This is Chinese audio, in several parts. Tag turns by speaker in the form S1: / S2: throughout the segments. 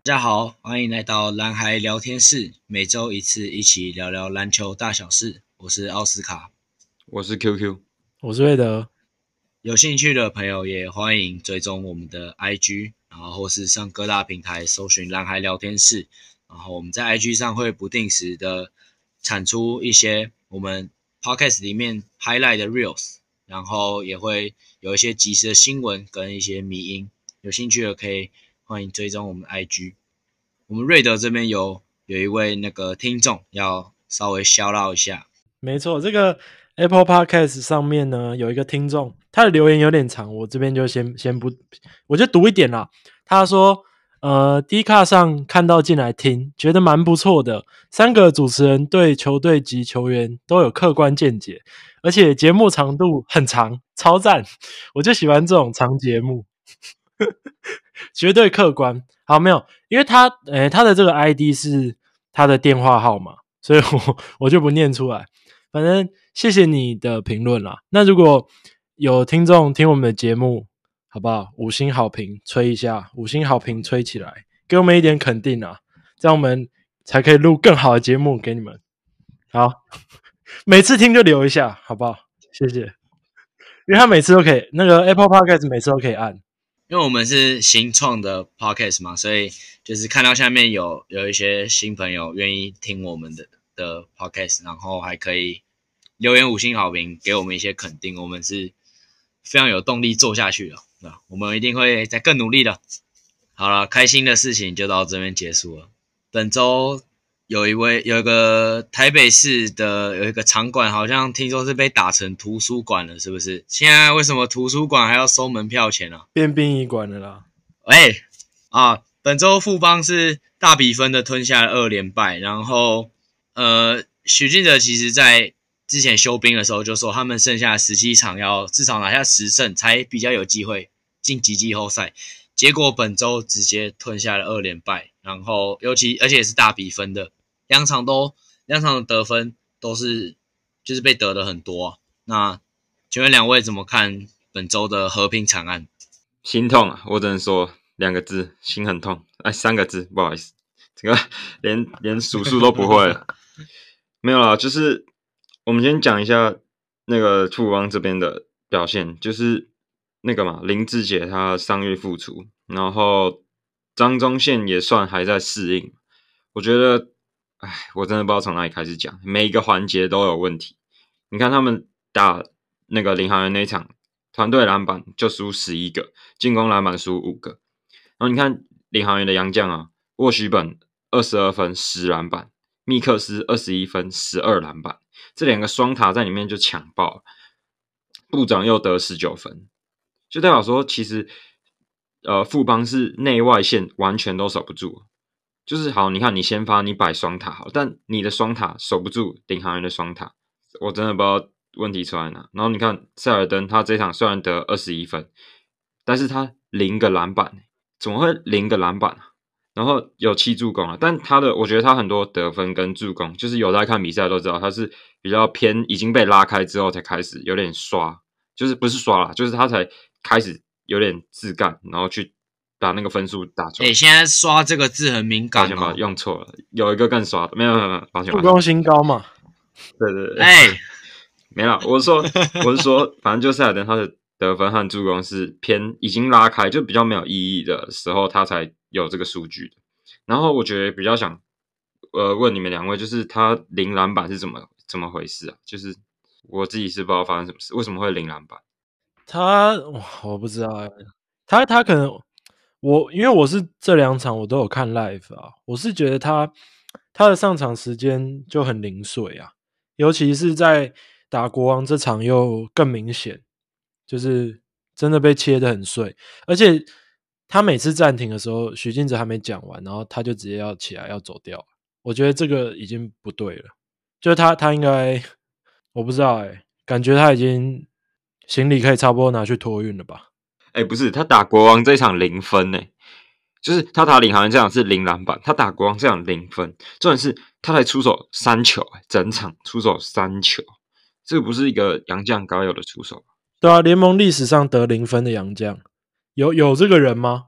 S1: 大家好，欢迎来到蓝孩聊天室，每周一次一起聊聊篮球大小事。我是奥斯卡，
S2: 我是 QQ，
S3: 我是魏德。
S1: 有兴趣的朋友也欢迎追踪我们的 IG， 然后或是上各大平台搜寻蓝孩聊天室。然后我们在 IG 上会不定时的产出一些我们 Podcast 里面 highlight 的 reels， 然后也会有一些即时的新闻跟一些迷因。有兴趣的可以欢迎追踪我们的 IG。我们瑞德这边有一位那个听众要稍微shout out一下。
S3: 没错，这个 Apple Podcast 上面呢有一个听众，他的留言有点长，我这边就先不，我就读一点啦。他说，Dcard 上看到进来听，觉得蛮不错的。3个主持人对球队及球员都有客观见解，而且节目长度很长，超赞。我就喜欢这种长节目，绝对客观。好，没有，因为他的这个 ID 是他的电话号码，所以我就不念出来。反正谢谢你的评论啦。那如果有听众听我们的节目，好不好？5星好评吹一下，5星好评吹起来，给我们一点肯定啊，这样我们才可以录更好的节目给你们。好，每次听就留一下，好不好？谢谢。因为他每次都可以，那个 Apple Podcast 每次都可以按。
S1: 因为我们是新创的 podcast 嘛，所以就是看到下面有一些新朋友愿意听我们的 podcast， 然后还可以留言5星好评，给我们一些肯定，我们是非常有动力做下去的，对吧？我们一定会再更努力的。好了，开心的事情就到这边结束了。本周有一个台北市的有一个场馆，好像听说是被打成图书馆了，是不是？现在为什么图书馆还要收门票钱啊？
S3: 变殡仪馆了啦。
S1: 本周富邦是大比分的吞下了2连败，然后许晋哲其实在之前休兵的时候就说他们剩下17场要至少拿下10胜才比较有机会晋级季后赛，结果本周直接吞下了2连败，然后而且也是大比分的，两场的得分都是就是被得的很多啊。那请问两位怎么看本周的和平惨案？
S2: 心痛啊！我只能说2个字，心很痛。3个字，不好意思，这个连数数都不会了。没有啦，就是我们先讲一下那个富邦这边的表现，就是那个嘛，林志杰他3月复出，然后张宗宪也算还在适应。我觉得，我真的不知道从哪里开始讲，每一个环节都有问题。你看他们打那个领航员那一场，团队篮板就输11个，进攻篮板输5个。然后你看领航员的洋将啊，沃许本22分10篮板，密克斯21分12篮板，这2个双塔在里面就抢爆了。部长又得19分，就代表说其实富邦是内外线完全都守不住。就是好，你看你先发你摆双塔好，但你的双塔守不住领航员的双塔，我真的不知道问题出在哪。然后你看塞尔登，他这场虽然得21分，但是他0个篮板，怎么会0个篮板啊？然后有7助攻啊，但我觉得他很多得分跟助攻，就是有在看比赛都知道，他是比较偏已经被拉开之后才开始有点刷，就是不是刷啦，就是他才开始有点自干，然后去把那个分数打出来。
S1: 现在刷这个字很敏感
S2: 抱歉，用错了，有一个更刷的，没有，抱歉。
S3: 助攻新高嘛？
S2: 对，没啦，我是说，反正就塞尔登他的得分和助攻是偏已经拉开，就比较没有意义的时候，他才有这个数据的。然后我觉得比较想问你们2位，就是他0篮板是怎么回事啊？就是我自己是不知道发生什么事，为什么会0篮板？
S3: 我不知道他可能因为我是这2场我都有看 live 啊，我是觉得他的上场时间就很零碎啊，尤其是在打国王这场又更明显，就是真的被切得很碎，而且他每次暂停的时候，许晋哲还没讲完，然后他就直接要起来要走掉，我觉得这个已经不对了，就是他应该我不知道感觉他已经行李可以差不多拿去托运了吧？
S2: 不是，他打国王这场0分就是他打领航员这场是0篮板，他打国王这场0分，重点是他才出手3球，整场出手3球，这个不是一个洋将该有的出手。
S3: 对啊，联盟历史上得0分的洋将有这个人吗？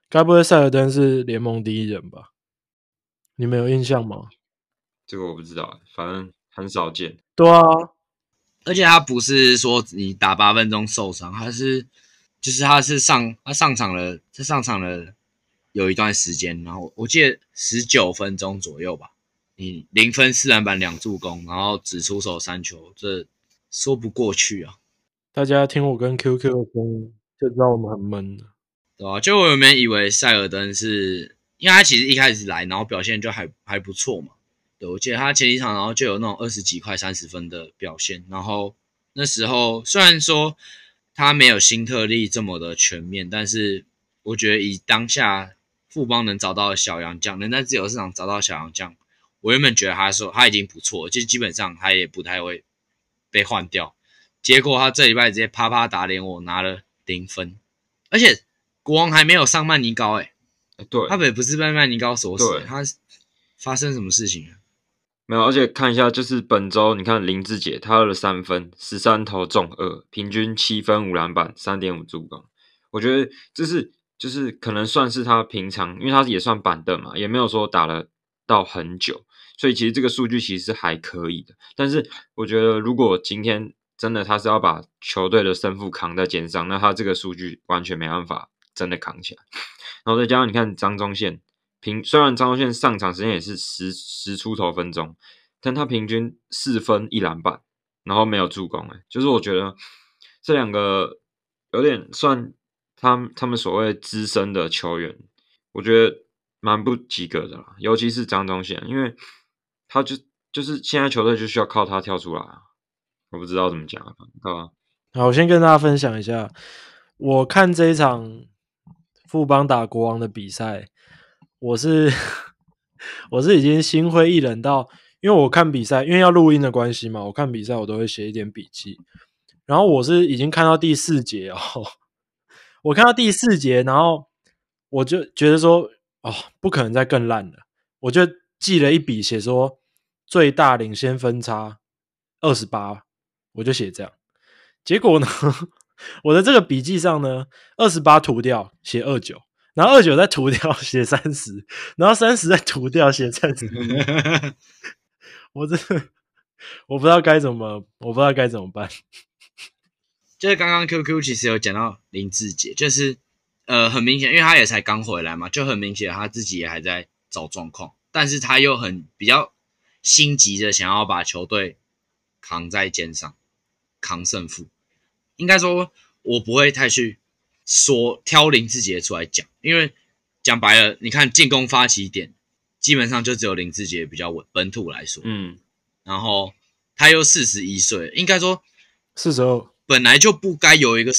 S3: 该不会塞尔登是联盟第1人吧？你们有印象吗？
S2: 这个我不知道，反正很少见。
S3: 对啊，
S1: 而且他不是说你打8分钟受伤，他上场了有一段时间，然后我记得19分钟左右吧，你0分4篮板2助攻，然后只出手3球，这说不过去啊，
S3: 大家听我跟 QQ 的声音就知道我们很闷了。
S1: 对吧？就我原本以为塞尔登是，因为他其实一开始来，然后表现就还不错嘛。对，我记得他前几场，然后就有那种20几块30分的表现，然后那时候虽然说他没有辛特利这么的全面，但是我觉得以当下富邦能找到小洋将，能在自由市场找到小洋将，我原本觉得他已经不错了，就基本上他也不太会被换掉。结果他这礼拜直接啪啪打脸我，拿了0分，而且国王还没有上曼尼高
S2: 对，
S1: 他不是被曼尼高锁死，
S2: 对
S1: 他发生什么事情了？
S2: 没有，而且看一下，就是本周你看林志杰他的3分，13投中2，平均7分5篮板3.5助攻。我觉得这是就是可能算是他平常，因为他也算板凳嘛，也没有说打了到很久，所以其实这个数据其实是还可以的。但是我觉得如果今天真的他是要把球队的胜负扛在肩上，那他这个数据完全没办法真的扛起来。然后再加上你看张宗宪。虽然张宗宪上场时间也是10出头分钟，但他平均4分1篮板，然后没有助攻，就是我觉得这两个有点算他们所谓资深的球员，我觉得蛮不及格的啦，尤其是张宗宪，因为他就是现在球队就需要靠他跳出来啊，我不知道怎么讲啊，对吧？
S3: 好，我先跟大家分享一下，我看这一场富邦打国王的比赛，我是已经心灰意冷到，因为我看比赛，因为要录音的关系嘛，我看比赛我都会写一点笔记。然后我是已经看到第4节哦，我看到第4节，然后我就觉得说，哦，不可能再更烂了，我就记了一笔，写说最大领先分差28，我就写这样。结果呢，我的这个笔记上呢，28涂掉写29，然后29再涂掉写30，然后30再涂掉写31。我真的我不知道该怎么办。
S1: 就是刚刚 QQ 其实有讲到林志杰，就是很明显，因为他也才刚回来嘛，就很明显他自己也还在找状况，但是他又比较心急的想要把球队扛在肩上，扛胜负。应该说，我不会太去说挑林志杰出来讲，因为讲白了，你看进攻发起点基本上就只有林志杰比较稳，本土来说，然后他又41岁，应该说
S3: 42，
S1: 本来就不该有一个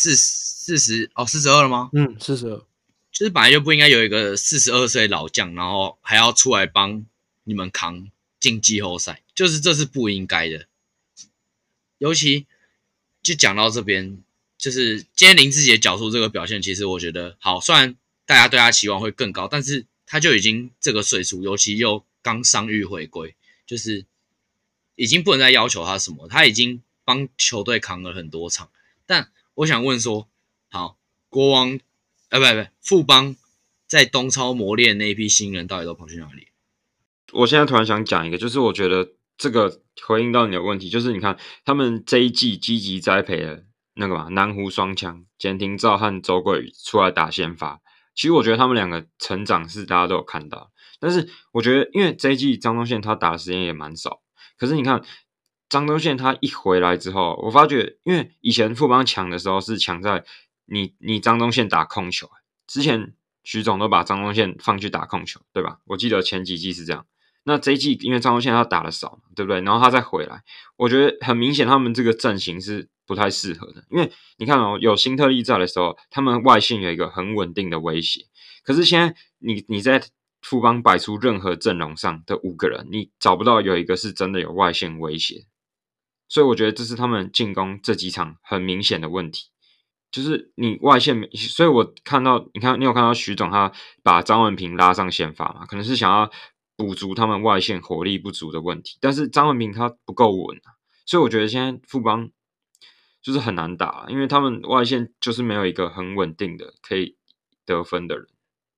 S1: 42了吗
S3: ？42，
S1: 就是本来就不应该有一个42岁老将，然后还要出来帮你们扛进季后赛，就是这是不应该的。尤其就讲到这边，就是今天林志杰缴出这个表现，其实我觉得好，虽然大家对他期望会更高，但是他就已经这个岁数，尤其又刚伤愈回归，就是已经不能再要求他什么，他已经帮球队扛了很多场。但我想问说，好，国王富邦在东超磨练那一批新人到底都跑去哪里？
S2: 我现在突然想讲一个，就是我觉得这个回应到你的问题，就是你看他们这一季积极栽培了那个南湖双枪简廷照和周桂宇出来打先发，其实我觉得他们两个成长是大家都有看到，但是我觉得因为这一季张宗宪他打的时间也蛮少，可是你看张宗宪他一回来之后，我发觉因为以前富邦强的时候是强在你张宗宪打控球，之前徐总都把张宗宪放去打控球，对吧？我记得前几季是这样。那这一季因为张宗宪他打的少，对不对？然后他再回来，我觉得很明显他们这个阵型是不太适合的。因为你看哦，有辛特利在的时候，他们外线有一个很稳定的威胁。可是现在你在富邦摆出任何阵容上的5个人，你找不到有一个是真的有外线威胁。所以我觉得这是他们进攻这几场很明显的问题。就是你外线，所以我看到你有看到徐总他把张文平拉上先发嘛？可能是想要补足他们外线火力不足的问题，但是张文平他不够稳所以我觉得现在富邦就是很难打因为他们外线就是没有一个很稳定的可以得分的人，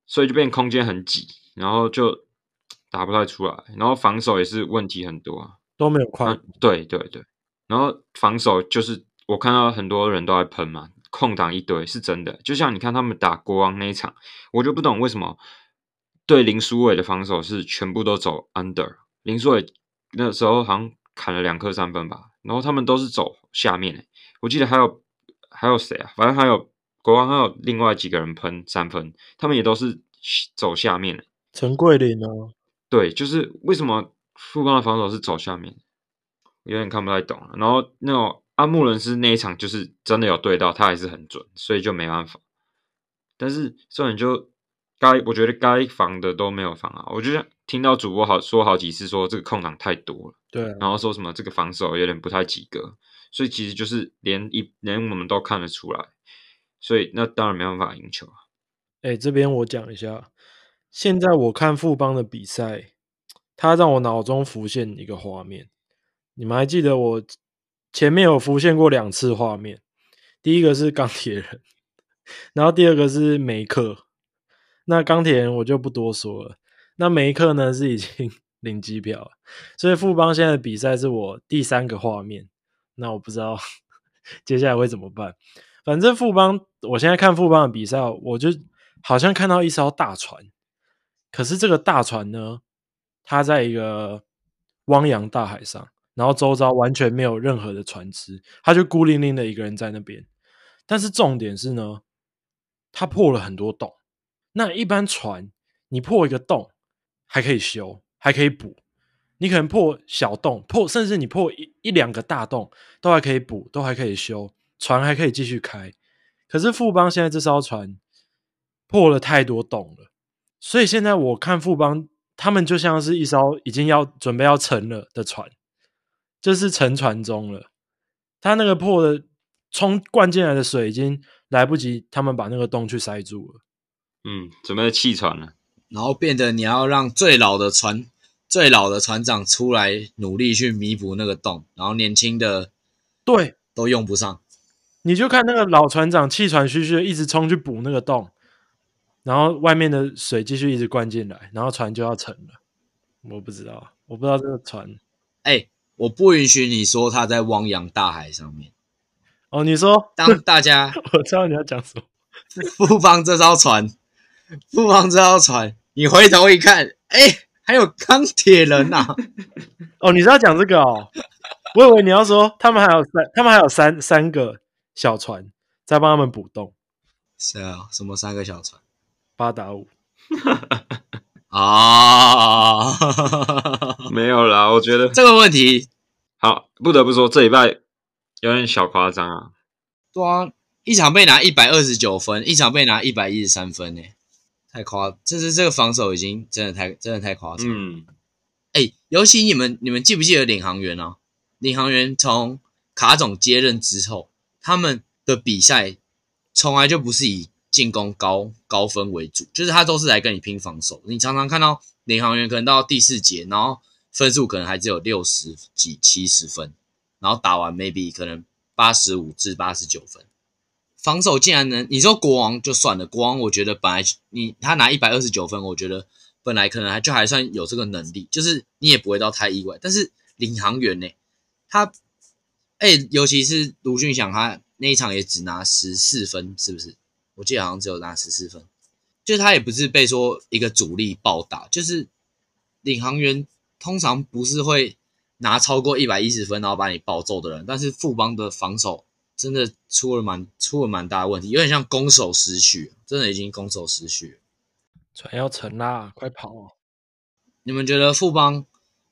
S2: 所以就变空间很挤，然后就打不太出来，然后防守也是问题很多啊。
S3: 都没有快补。
S2: 对，然后防守就是我看到很多人都在喷嘛，空档一堆是真的。就像你看他们打国王那一场，我就不懂为什么对林书伟的防守是全部都走 under， 林书伟那时候好像砍了2颗3分吧，然后他们都是走下面我记得还有谁啊？反正还有国王还有另外几个人喷3分，他们也都是走下面
S3: 陈桂林呢？
S2: 对，就是为什么富邦的防守是走下面，有点看不太懂。然后那种阿穆伦斯那一场就是真的有对到，他还是很准，所以就没办法。但是这种就我觉得该防的都没有防啊。我就听到主播说好几次说这个空档太多了，
S3: 对啊，
S2: 然后说什么这个防守有点不太及格，所以其实就是连我们都看得出来，所以那当然没办法赢球啊。
S3: 这边我讲一下，现在我看富邦的比赛，它让我脑中浮现一个画面。你们还记得我前面有浮现过2次画面，第一个是钢铁人，然后第二个是梅克。那钢铁人我就不多说了，那梅克呢是已经领机票了，所以富邦现在的比赛是我第3个画面。那我不知道接下来会怎么办。反正富邦，我现在看富邦的比赛，我就好像看到一艘大船，可是这个大船呢，它在一个汪洋大海上，然后周遭完全没有任何的船只，他就孤零零的一个人在那边。但是重点是呢，他破了很多洞。那一般船，你破一个洞还可以修，还可以补。你可能破小洞，甚至你破一两个大洞，都还可以补，都还可以修，船还可以继续开。可是富邦现在这艘船破了太多洞了，所以现在我看富邦他们就像是一艘已经准备要沉了的船，就是沉船中了。他那个破的灌进来的水已经来不及他们把那个洞去塞住了。
S2: 准备弃船了，
S1: 然后变得你要让最老的船长出来努力去弥补那个洞，然后年轻的
S3: 对
S1: 都用不上。
S3: 你就看那个老船长气喘吁吁的一直冲去补那个洞，然后外面的水继续一直灌进来，然后船就要沉了。我不知道这个船。
S1: 我不允许你说他在汪洋大海上面。
S3: 哦，你说
S1: 当大家
S3: 我知道你要讲什么。
S1: 富邦这艘船，你回头一看，还有钢铁人啊！
S3: 哦，你是要讲这个哦？我以为你要说他们还有三个小船在帮他们补洞。
S1: 是啊，什么3个小船
S3: ？8打5
S1: 啊？
S2: 没有啦，我觉得
S1: 这个问题
S2: 好，不得不说这礼拜有点小夸张啊。
S1: 对啊，一场被拿129分，一场被拿113分太夸张！这个防守已经真的太夸张。尤其你们记不记得领航员啊？领航员从卡总接任之后，他们的比赛从来就不是以进攻高分为主，就是他都是来跟你拼防守。你常常看到领航员可能到第4节，然后分数可能还只有60几70分，然后打完 maybe 可能85至89分。防守竟然能，你说国王就算了，国王我觉得本来他拿129分，我觉得本来可能还算有这个能力，就是你也不会到太意外。但是领航员他尤其是卢俊祥，他那一场也只拿14分，是不是？我记得好像只有拿14分，就是他也不是被说一个主力暴打，就是领航员通常不是会拿超过110分然后把你暴揍的人，但是富邦的防守真的出了蛮大的问题，有点像攻守失序，真的已经攻守失序了。
S3: 船要沉啦，快跑哦！
S1: 你们觉得富邦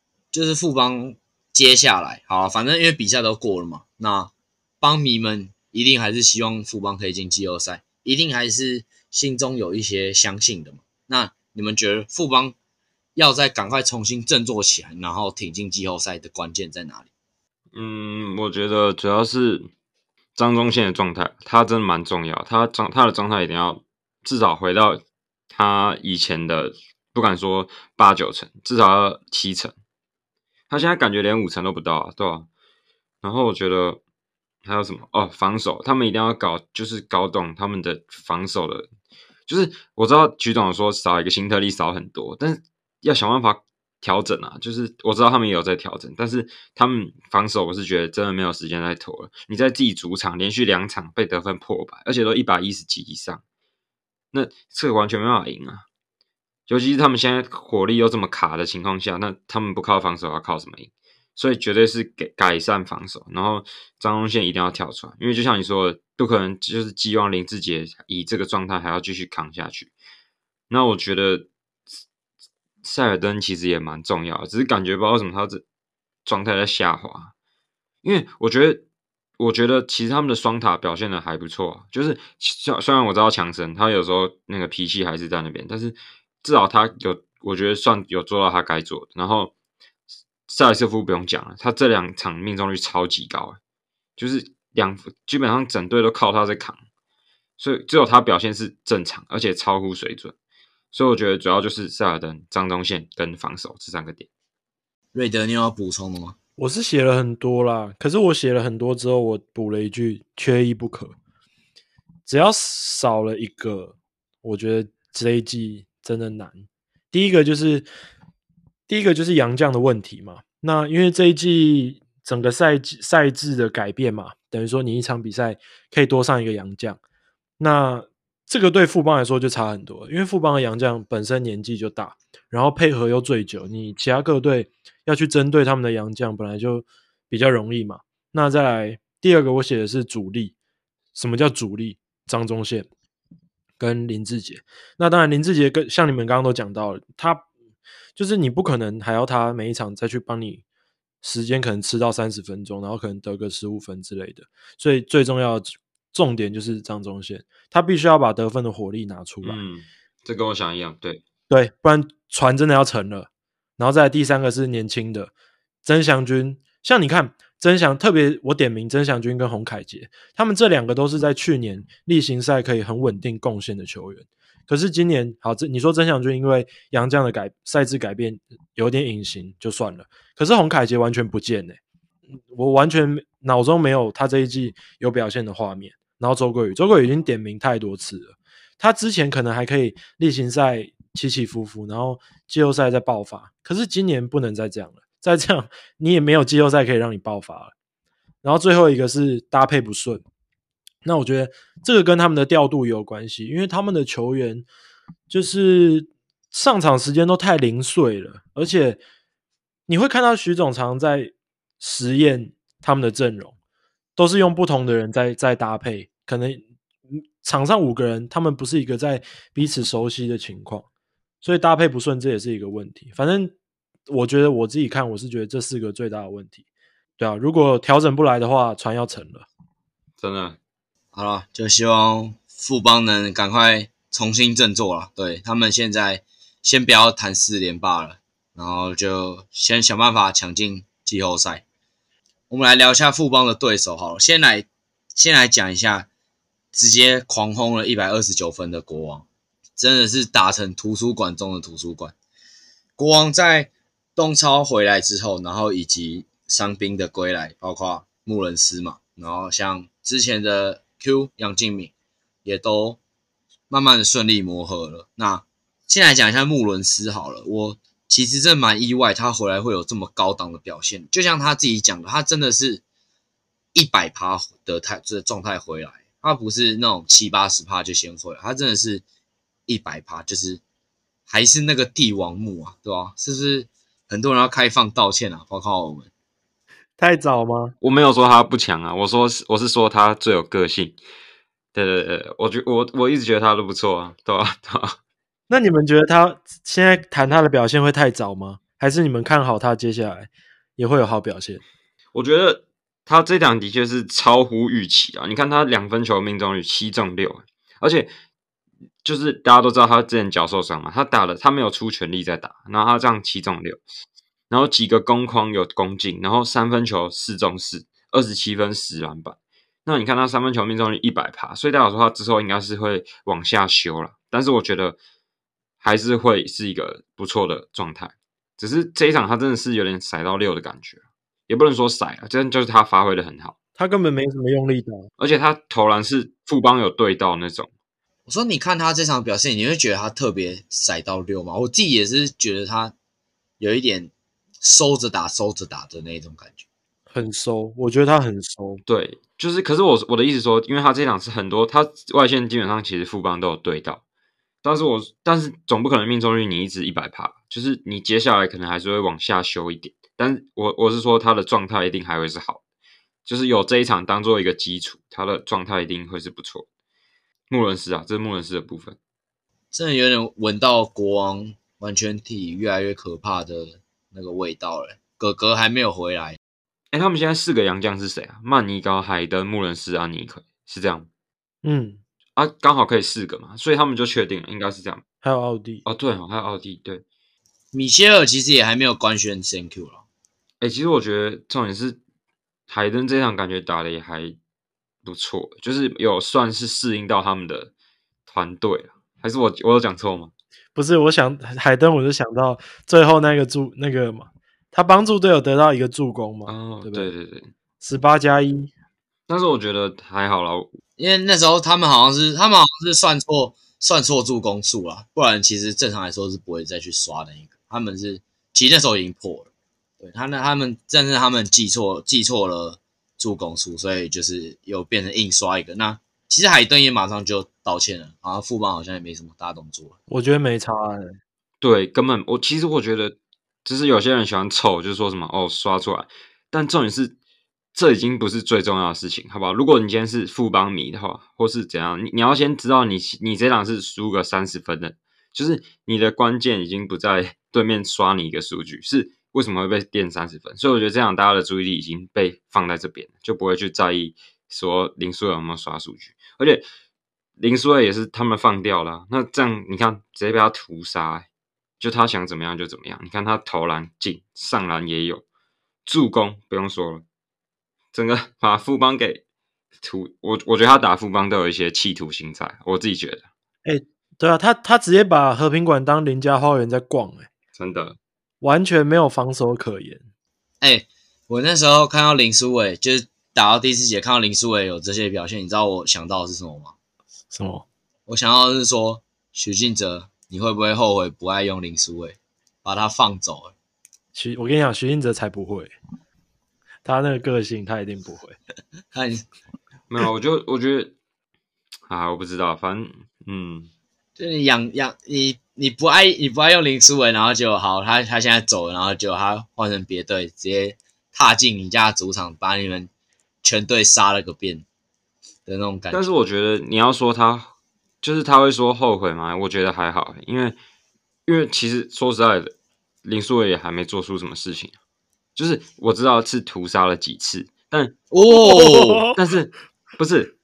S1: 接下来好反正因为比赛都过了嘛，那邦迷们一定还是希望富邦可以进季后赛，一定还是心中有一些相信的嘛。那你们觉得富邦要再赶快重新振作起来，然后挺进季后赛的关键在哪里？
S2: 我觉得主要是张宗宪的状态，他真的蛮重要。他的状态一定要至少回到他以前的，不敢说8、9成，至少要7成。他现在感觉连5成都不到啊，对吧？然后我觉得还有什么防守，他们一定要搞懂他们的防守的就是我知道徐总说少一个辛特利少很多，但是要想办法调整啊。就是我知道他们也有在调整，但是他们防守我是觉得真的没有时间再拖了。你在自己主场连续2场被得分破100，而且都110几以上，那这个完全没办法赢啊。尤其是他们现在火力又这么卡的情况下，那他们不靠防守要靠什么赢？所以绝对是改善防守，然后张宗宪一定要跳出来，因为就像你说的，不可能就是寄望林志杰以这个状态还要继续扛下去。那我觉得塞尔登其实也蛮重要的，只是感觉不知道为什么他这状态在下滑，因为我觉得其实他们的双塔表现的还不错啊，就是虽然我知道强森他有时候那个脾气还是在那边，但是至少他我觉得算有做到他该做的。然后塞尔瑟夫不用讲了，他这2场命中率超级高，就是基本上整队都靠他在扛，所以只有他表现是正常，而且超乎水准。所以我觉得主要就是塞尔登、张宗宪跟防守这3个点。
S1: 瑞德，你有要补充的吗？
S3: 我是写了很多啦，可是我写了很多之后，我补了一句缺一不可。只要少了一个，我觉得这一季真的难。第一个就是洋将的问题嘛。那因为这一季整个赛制的改变嘛，等于说你一场比赛可以多上一个洋将，那这个对富邦来说就差很多，因为富邦的洋将本身年纪就大，然后配合又最久，你其他各队要去针对他们的洋将本来就比较容易嘛。那再来第二个我写的是主力。什么叫主力？张宗宪跟林志杰。那当然林志杰跟像你们刚刚都讲到了，他就是你不可能还要他每一场再去帮你时间可能吃到30分钟，然后可能得个15分之类的。所以最重要的重点就是张宗宪，他必须要把得分的火力拿出来。
S2: 这跟我想一样，对，
S3: 不然船真的要沉了。然后再来第3个是年轻的曾祥军，像你看曾祥，特别我点名曾祥军跟洪凯杰，他们这2个都是在去年例行赛可以很稳定贡献的球员。可是今年好，你说曾祥军因为洋将的赛制改变有点隐形就算了，可是洪凯杰完全不见我完全脑中没有他这一季有表现的画面。然后周桂宇已经点名太多次了，他之前可能还可以例行赛起起伏伏，然后季后赛再爆发，可是今年不能再这样了，再这样你也没有季后赛可以让你爆发了。然后最后一个是搭配不顺，那我觉得这个跟他们的调度也有关系，因为他们的球员就是上场时间都太零碎了，而且你会看到徐总常在实验他们的阵容，都是用不同的人在搭配，可能场上5个人他们不是一个在彼此熟悉的情况，所以搭配不顺这也是一个问题。反正我觉得我自己看，我是觉得这4个最大的问题。对啊，如果调整不来的话，船要沉了。
S2: 真的。
S1: 好了，就希望富邦能赶快重新振作了。对，他们现在先不要谈4连霸了，然后就先想办法抢进季后赛。我们来聊一下富邦的对手好了，先来讲一下直接狂轰了129分的国王，真的是打成图书馆中的图书馆。国王在东超回来之后，然后以及伤兵的归来，包括穆伦斯嘛，然后像之前的 Q 杨敬敏也都慢慢的顺利磨合了。那先来讲一下穆伦斯好了，我其实真的蛮意外他回来会有这么高档的表现，就像他自己讲的，他真的是100% 的状态回来，他不是那种70-80% 就先回来，他真的是100%，就是还是那个帝王木啊，对吧？是不是很多人要开放道歉啊？包括我们。
S3: 太早吗？
S2: 我没有说他不强啊，我是说他最有个性。对，我一直觉得他都不错啊，对吧？
S3: 那你们觉得他现在谈他的表现会太早吗？还是你们看好他接下来也会有好表现？
S2: 我觉得他这档的确是超乎预期啊！你看他2分球命中率7中6，而且就是大家都知道他之前脚受伤嘛，他没有出全力在打，然后他这样7中6，然后几个攻框有攻进，然后3分球4中4，27分10篮板。那你看他3分球命中率100%，所以代表说他之后应该是会往下修了，但是我觉得还是会是一个不错的状态。只是这一场他真的是有点塞到6的感觉，也不能说塞啊，真的就是他发挥的很好，
S3: 他根本没什么用力打，
S2: 而且他投篮是富邦有对到那种，
S1: 我说你看他这场表现，你会觉得他特别塞到6吗？我自己也是觉得他有一点收着打的那种感觉。
S3: 很收，我觉得他很收。
S2: 对，就是可是我的意思说，因为他这场是很多，他外线基本上其实富邦都有对到，但是总不可能命中率你一直100%，就是你接下来可能还是会往下修一点。但是我是说他的状态一定还会是好，就是有这一场当做一个基础，他的状态一定会是不错。穆伦斯啊，这是穆伦斯的部分，
S1: 真的有点闻到国王完全体越来越可怕的那个味道了。哥哥还没有回来。
S2: 他们现在4个洋将是谁啊？曼尼高、海登、穆伦斯、安尼奎，是这样吗？刚好可以4个嘛，所以他们就确定了，应该是这样。
S3: 还有奥蒂
S2: 哦，对哦，还有奥蒂，对。
S1: 米歇尔其实也还没有官宣 Thank you 了。
S2: 其实我觉得重点是海登这场感觉打的也还不错，就是有算是适应到他们的团队了。还是我有讲错吗？
S3: 不是，我想海登，我就想到最后那个嘛，他帮助队友得到一个助攻嘛，
S2: 哦，
S3: 对不对？
S2: 对
S3: 18+1，
S2: 但是我觉得还好啦，
S1: 因为那时候他们好像是算错助攻数啦，不然其实正常来说是不会再去刷那一个。他们是其实那时候已经破了，对他们但是他们记错了助攻数，所以就是有变成硬刷一个。那其实海登也马上就道歉了，好像富邦好像也没什么大动作。
S3: 我觉得没差
S2: 对，根本其实我觉得，就是有些人喜欢凑，就是说什么刷出来，但重点是这已经不是最重要的事情，好不好？如果你今天是富邦迷的话，或是怎样，你要先知道你这场是输个30分的，就是你的关键已经不在对面刷你一个数据，是为什么会被垫30分。所以我觉得这场大家的注意力已经被放在这边，就不会去在意说林书伟有没有刷数据，而且林书伟也是他们放掉了，那这样你看直接被他屠杀就他想怎么样就怎么样，你看他投篮进，上篮也有，助攻不用说了，整个把富邦给我觉得他打富邦都有一些企图心在，我自己觉得。
S3: 对啊，他直接把和平馆当邻家花园在逛
S2: 真的，
S3: 完全没有防守可言。
S1: 我那时候看到林书伟，就是打到第4节看到林书伟有这些表现，你知道我想到的是什么吗？
S3: 什么？
S1: 我想到的是说许晋哲，你会不会后悔不爱用林书伟，把他放走了？
S3: 我跟你讲，徐静哲才不会，他那个个性他一定不会。
S2: 没有，我觉得我不知道，反正
S1: 就你你不爱用林书伟，然后就好，他现在走了，然后就他换成别队，直接踏进你家的主场，把你们全队杀了个遍的那种感觉。
S2: 但是我觉得你要说他会说后悔吗？我觉得还好，因为其实说实在的，林书伟也还没做出什么事情，就是我知道是屠杀了几次，但是不是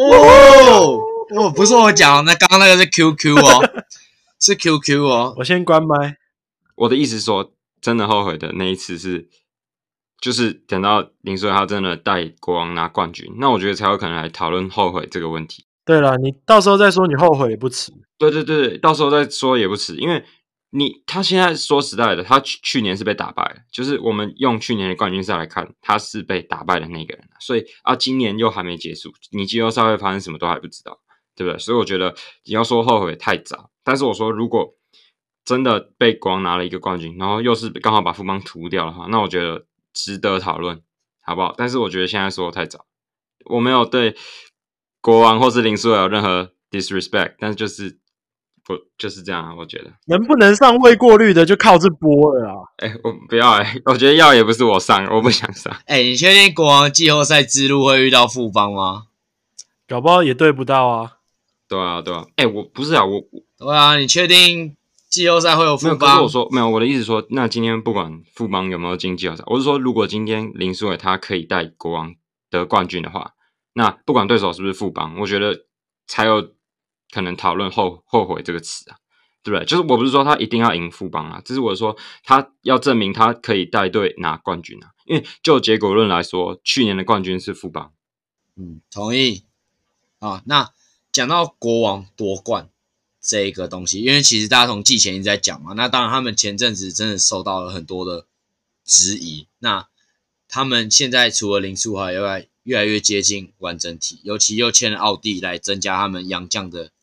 S1: 不是我讲的，那刚刚那个是 QQ 哦，是 QQ 哦。
S3: 我先关麦。
S2: 我的意思是说，真的后悔的那一次就是等到林书伟他真的带国王拿冠军，那我觉得才有可能来讨论后悔这个问题。
S3: 对啦，你到时候再说，你后悔也不迟。
S2: 对，到时候再说也不迟，因为他现在说实在的，他去年是被打败了，就是我们用去年的冠军赛来看，他是被打败的那个人，所以今年又还没结束，你季后赛会发生什么都还不知道，对不对？所以我觉得你要说后悔太早，但是我说如果真的被国王拿了一个冠军，然后又是刚好把富邦屠掉的话，那我觉得值得讨论，好不好？但是我觉得现在说太早，我没有对国王或是林书伟有任何 disrespect， 但是就是这样啊，我觉得
S3: 能不能上未过滤的就靠这波了啦。
S2: 我不要我觉得要也不是我上，我不想上。
S1: 你确定国王季后赛之路会遇到富邦吗？
S3: 搞不好也对不到啊。
S2: 对啊，我不是啊，
S1: 对啊，你确定季后赛会有富邦？
S2: 没有，可是我说没有，我的意思说，那今天不管富邦有没有进季后赛，我是说，如果今天林书伟他可以带国王得冠军的话，那不管对手是不是富邦，我觉得才有可能讨论后悔这个词啊，对不对？就是我不是说他一定要赢富邦啊，只是我说他要证明他可以带队拿冠军啊，因为就结果论来说，去年的冠军是富邦。
S1: 同意啊。那讲到国王夺冠这一个东西，因为其实大家从季前一直在讲嘛，那当然他们前阵子真的受到了很多的质疑，那他们现在除了林书豪以外，越来越接近完整体，尤其又签了奥地来增加他们洋将的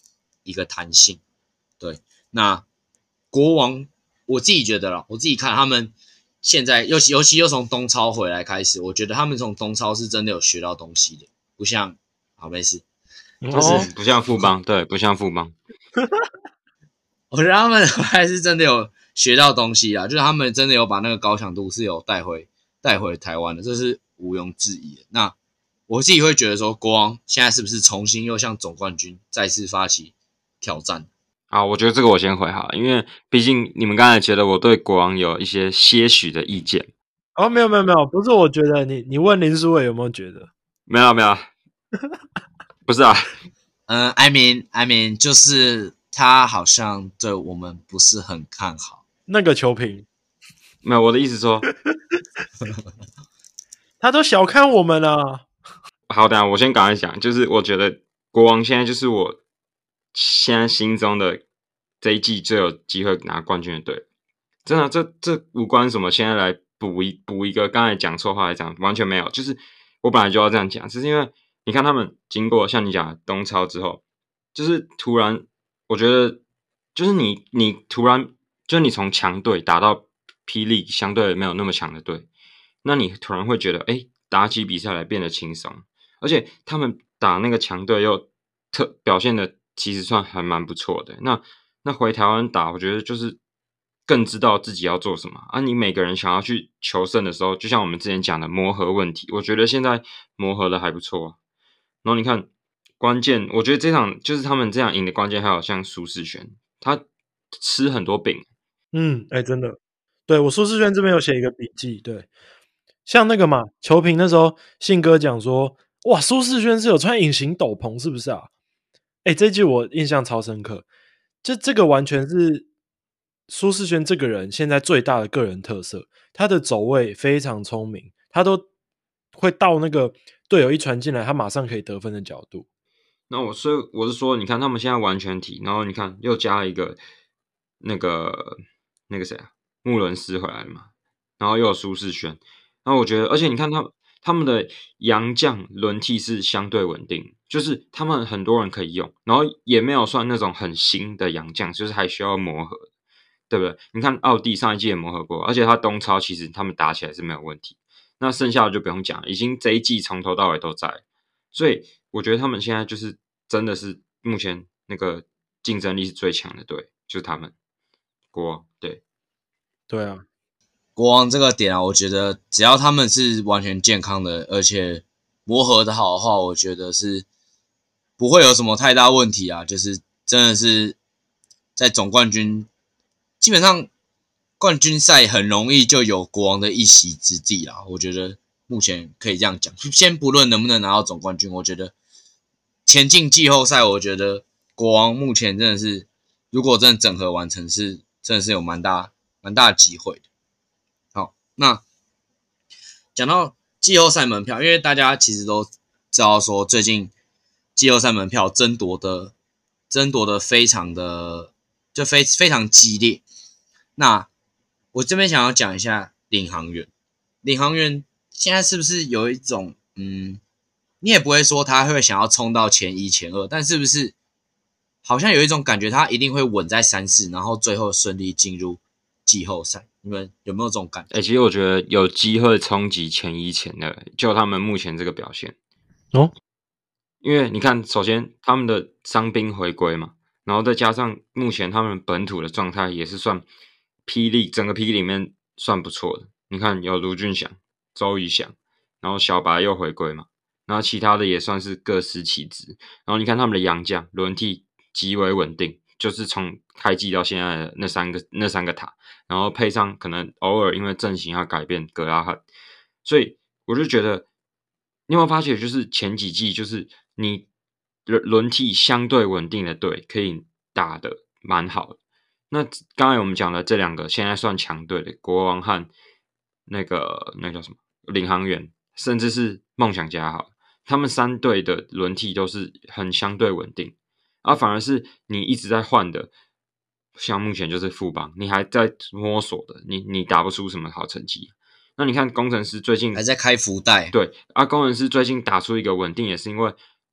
S1: 一个弹性。对，那国王我自己觉得啦，我自己看他们现在尤其又从东超回来开始，我觉得他们从东超是真的有学到东西的，不像好没事，就是
S2: 不像富邦，对，不像富邦。
S1: 我觉得他们还是真的有学到东西啦，就是他们真的有把那个高强度是有带回台湾的，这是毋庸置疑的。那我自己会觉得说，国王现在是不是重新又向总冠军再次发起挑战？
S2: 啊，我觉得这个我先回好了，因为毕竟你们刚才觉得我对国王有一些些许的意见。
S3: 哦，没有，不是，我觉得你问林书伟有没有觉得？
S2: 没有，不是啊。
S1: I mean，就是他好像对我们不是很看好。
S3: 那个球评，
S2: 没有，我的意思说，
S3: 他都小看我们了。
S2: 好，等一下我先赶快讲，就是我觉得国王现在就是我现在心中的这一季最有机会拿冠军的队。真的，这无关什么，现在来补一个刚才讲错话来讲，完全没有，就是我本来就要这样讲，只是因为你看他们经过像你讲的东超之后，就是突然我觉得就是你突然就是你从强队打到霹雳相对没有那么强的队，那你突然会觉得打起比赛来变得轻松，而且他们打那个强队又表现的其实算还蛮不错的。那回台湾打，我觉得就是更知道自己要做什么啊。你每个人想要去求胜的时候，就像我们之前讲的磨合问题，我觉得现在磨合的还不错啊。然后你看关键，我觉得这场就是他们这样赢的关键，还有像苏世轩，他吃很多饼。
S3: 真的，对，我苏世轩这边有写一个笔记，对，像那个嘛，球评那时候信哥讲说，哇，苏世轩是有穿隐形斗篷，是不是啊？这句我印象超深刻，就这个完全是苏世轩这个人现在最大的个人特色，他的走位非常聪明，他都会到那个队友一传进来，他马上可以得分的角度。
S2: 那所以我是说，你看他们现在完全体，然后你看又加了一个那个谁啊，穆伦斯回来了嘛，然后又有苏世轩，然后我觉得，而且你看他们的洋将轮替是相对稳定，就是他们很多人可以用，然后也没有算那种很新的洋将，就是还需要磨合，对不对？你看奥地上一季也磨合过，而且他东超其实他们打起来是没有问题，那剩下的就不用讲，已经这一季从头到尾都在，所以我觉得他们现在就是真的是目前那个竞争力是最强的队，就是他们国王。
S3: 对啊，
S1: 国王这个点啊，我觉得只要他们是完全健康的，而且磨合的好的话，我觉得是不会有什么太大问题啊。就是真的是在总冠军，基本上冠军赛很容易就有国王的一席之地啦。我觉得目前可以这样讲，先不论能不能拿到总冠军，我觉得前进季后赛，我觉得国王目前真的是，如果真的整合完成，是真的是有蛮大的机会的。好，那讲到季后赛门票，因为大家其实都知道说，最近季后赛门票争夺的非常的非常激烈。那我这边想要讲一下领航员现在是不是有一种你也不会说他会想要冲到前1、前2，但是不是好像有一种感觉，他一定会稳在3、4，然后最后顺利进入季后赛？你们有没有这种感觉？
S2: 其实我觉得有机会冲击前1、前2，就他们目前这个表现
S3: 哦。
S2: 因为你看，首先他们的伤兵回归嘛，然后再加上目前他们本土的状态也是算整个霹雳里面算不错的。你看有卢俊祥、周瑜翔，然后小白又回归嘛，然后其他的也算是各司其职。然后你看他们的洋将轮替极为稳定，就是从开季到现在的那三个塔，然后配上可能偶尔因为阵型要改变格拉汉，所以我就觉得你有没有发觉，就是前几季就是你轮替相对稳定的队可以打得蛮好的。那刚才我们讲的这两个现在算强队的国王和那个叫什么领航员，甚至是梦想家好了，他们3队的轮替都是很相对稳定，反而是你一直在换的，像目前就是富邦，你还在摸索的，你打不出什么好成绩。那你看工程师最近
S1: 还在开福袋，
S2: 对工程师最近打出一个稳定，也是因为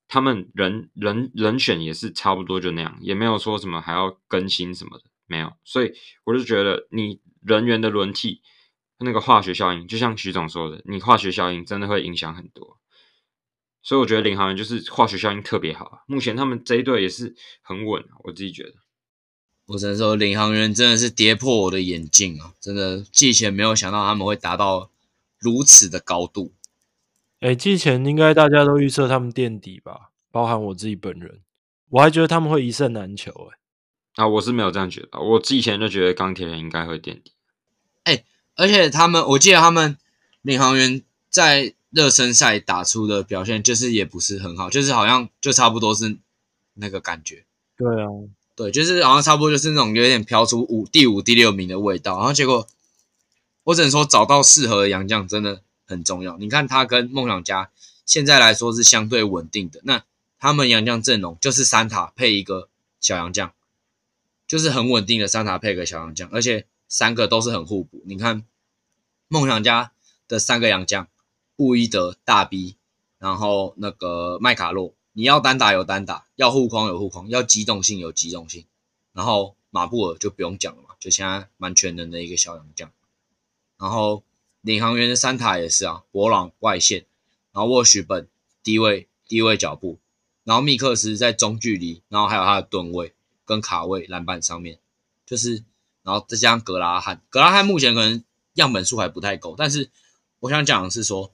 S2: 他们人选也是差不多就那样，也没有说什么还要更新什么的，没有。所以我就觉得你人员的轮替，那个化学效应，就像徐总说的，你化学效应真的会影响很多。所以我觉得领航员就是化学效应特别好，目前他们这一队也是很稳，我自己觉得。
S1: 我只能说领航员真的是跌破我的眼镜啊！真的，季前没有想到他们会达到如此的高度。
S3: 季前应该大家都预测他们垫底吧，包含我自己本人，我还觉得他们会一胜难求。
S2: 我是没有这样觉得，我之前就觉得钢铁人应该会垫底。
S1: 而且我记得他们领航员在热身赛打出的表现，就是也不是很好，就是好像就差不多是那个感觉。
S3: 对啊，
S1: 对，就是好像差不多就是那种有点飘出第五、第六名的味道，然后结果我只能说找到适合的洋将真的很重要。你看他跟梦想家现在来说是相对稳定的，那他们洋将阵容就是三塔配一个小洋将，就是很稳定的三塔配一个小洋将，而且三个都是很互补。你看梦想家的三个洋将，布伊德、大 B， 然后那个麦卡洛。你要单打有单打，要护框有护框，要机动性有机动性，然后马布尔就不用讲了嘛，就现在蛮全能的一个小洋将。然后领航员的三塔也是啊，博朗外线，然后沃许本低位脚步，然后密克斯在中距离，然后还有他的吨位跟卡位篮板上面，就是然后再加上格拉汉目前可能样本数还不太够，但是我想讲的是说，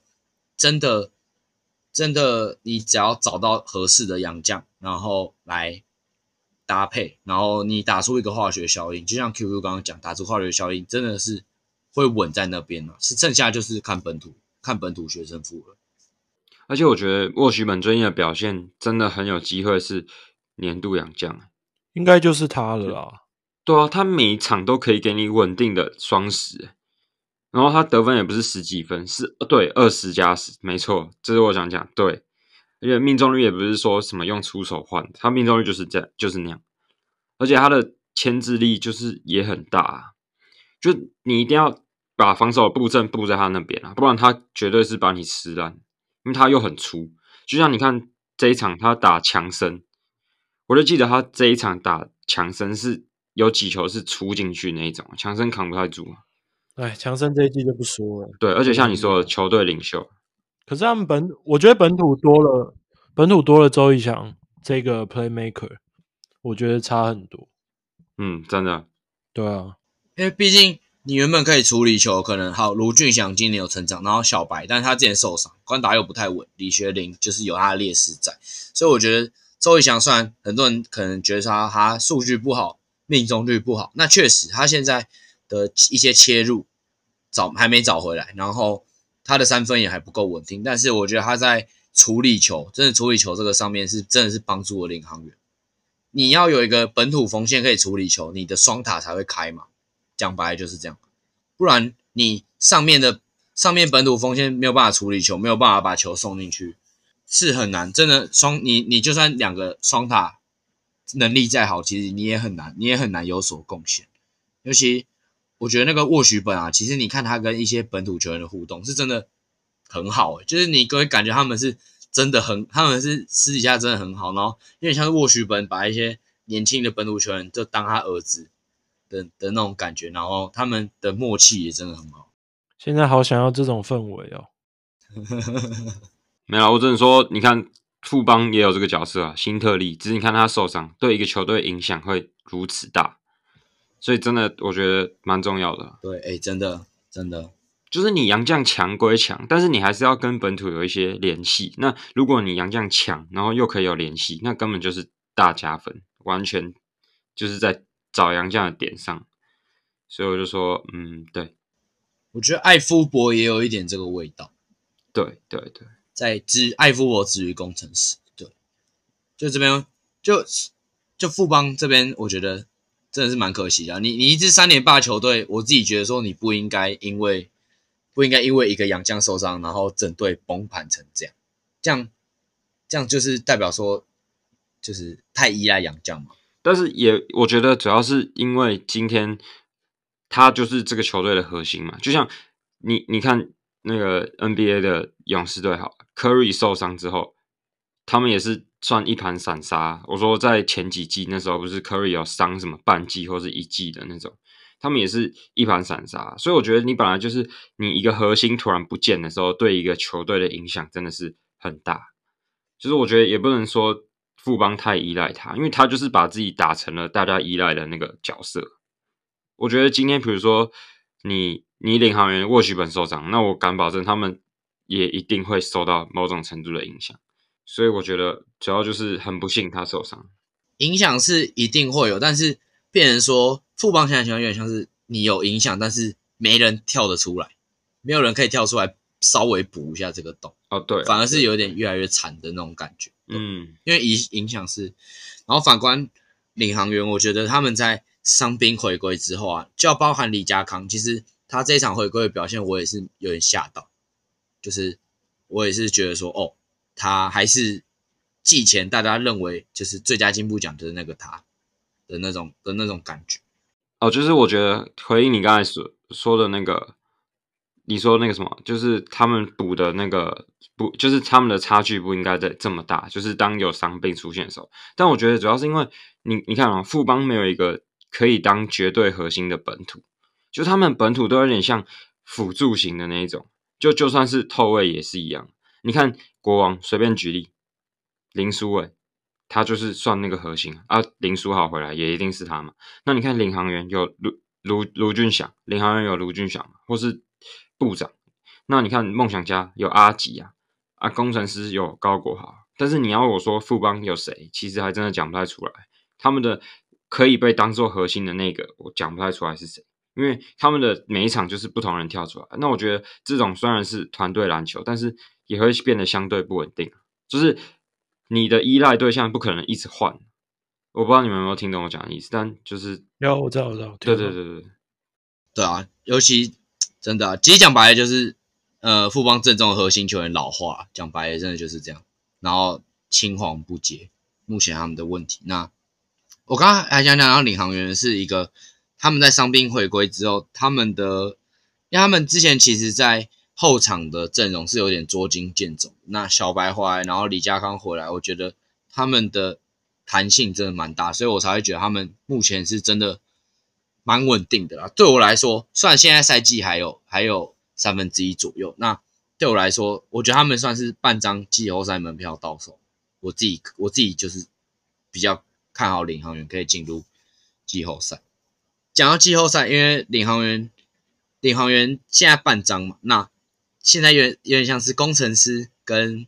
S1: 真的，你只要找到合适的洋将，然后来搭配，然后你打出一个化学效应，就像 QQ 刚刚讲，打出化学效应真的是会稳在那边了，是剩下就是看本土学生负了。
S2: 而且我觉得沃许本最近的表现真的很有机会是年度洋将，
S3: 应该就是他了啦。
S2: 对啊，他每一场都可以给你稳定的双10，然后他得分也不是10几分，是对20+10，没错，这是我想讲，对，而且命中率也不是说什么用出手换，他命中率就是这样，就是那样，而且他的牵制力就是也很大啊，就你一定要把防守布阵布在他那边啊，不然他绝对是把你吃烂，因为他又很粗，就像你看这一场他打强森，我就记得他这一场打强森是有几球是出进去那一种，强森扛不太住啊。
S3: 强森这一季就不说了。
S2: 对，而且像你说的，球队领袖。
S3: 可是他们我觉得本土多了周逸翔这个 playmaker， 我觉得差很多。
S2: 真的。
S3: 对啊，
S1: 因为毕竟你原本可以处理球，可能好卢俊祥今年有成长，然后小白，但是他之前受伤，关打又不太稳，李学林就是有他的劣势在，所以我觉得周逸翔虽然很多人可能觉得他数据不好，命中率不好，那确实他现在的一些切入还没找回来，然后他的三分也还不够稳定，但是我觉得他在处理球这个上面真的是帮助了领航员。你要有一个本土锋线可以处理球，你的双塔才会开嘛，讲白就是这样，不然你上面本土锋线没有办法处理球，没有办法把球送进去，是很难，真的你就算两个双塔能力再好，其实你也很难有所贡献。尤其我觉得那个沃许本啊，其实你看他跟一些本土球员的互动是真的很好，就是你会感觉他们是私底下真的很好，然后有点像是沃许本把一些年轻的本土球员就当他儿子的那种感觉，然后他们的默契也真的很好。
S3: 现在好想要这种氛围哦。
S2: 没有，我只能说，你看富邦也有这个角色啊，辛特利，只是你看他受伤，对一个球队影响会如此大，所以真的我觉得蛮重要的。
S1: 对，真的，
S2: 就是你洋将强归强，但是你还是要跟本土有一些联系。那如果你洋将强，然后又可以有联系，那根本就是大加分，完全就是在找洋将的点上。所以我就说，对，
S1: 我觉得艾夫伯也有一点这个味道。
S2: 对，
S1: 在艾夫伯之于工程师，对，就这边就富邦这边，我觉得真的是蛮可惜的。你一支3连霸球队，我自己觉得说你不应该因为一个洋将受伤，然后整队崩盘成这样，这样就是代表说就是太依赖洋将嘛。
S2: 但是我觉得主要是因为今天他就是这个球队的核心嘛，就像你看那个 NBA 的勇士队好 ，Curry 受伤之后， 他们也是算一盘散沙。我说在前几季那时候不是 Curry 有伤什么半季或是一季的那种，他们也是一盘散沙。所以我觉得你本来就是你一个核心突然不见的时候，对一个球队的影响真的是很大。就是我觉得也不能说富邦太依赖他，因为他就是把自己打成了大家依赖的那个角色。我觉得今天比如说你领航员沃许本受伤，那我敢保证他们也一定会受到某种程度的影响。所以我觉得主要就是很不幸他受伤，
S1: 影响是一定会有，但是变成说富邦现在情况有点像是你有影响，但是没人跳得出来，没有人可以跳出来稍微补一下这个洞。
S2: 哦，对，
S1: 反而是有点越来越惨的那种感觉。因为影响是，然后反观领航员，我觉得他们在伤兵回归之后啊，就要包含李家康，其实他这一场回归的表现，我也是有点吓到，就是我也是觉得说，哦，他还是季前大家认为就是最佳进步奖的那个他的那种感觉。
S2: 哦，就是我觉得回应你刚才说的那个，你说那个什么，就是他们补的那个不，就是他们的差距不应该这么大，就是当有伤病出现的时候。但我觉得主要是因为你看啊，富邦没有一个可以当绝对核心的本土，就他们本土都有点像辅助型的那一种，就算是后卫也是一样。你看国王随便举例，林书伟。他就是算那个核心啊，林书豪回来也一定是他嘛。那你看领航员有卢俊祥，领航员有卢俊祥，或是部长。那你看梦想家有阿吉啊，工程师有高国豪。但是你要我说富邦有谁，其实还真的讲不太出来。他们的可以被当做核心的那个，我讲不太出来是谁，因为他们的每一场就是不同人跳出来。那我觉得这种虽然是团队篮球，但是也会变得相对不稳定，就是你的依赖对象不可能一直换。我不知道你们有没有听懂我讲的意思，但就是
S3: 我知道，
S2: 对，
S1: 对啊，尤其真的其实讲白了就是富邦阵中的核心球员老化，讲白了真的就是这样，然后青黄不接，目前他们的问题。那我刚刚还想讲到领航员是一个他们在伤兵回归之后，因为他们之前其实在后场的阵容是有点捉襟见肘，那小白回来，然后李家康回来，我觉得他们的弹性真的蛮大，所以我才会觉得他们目前是真的蛮稳定的啦。对我来说，虽然现在赛季还有1/3左右，那对我来说，我觉得他们算是半张季后赛门票到手。我自己就是比较看好领航员可以进入季后赛。讲到季后赛，因为领航员现在半张嘛，那现在有点像是工程师跟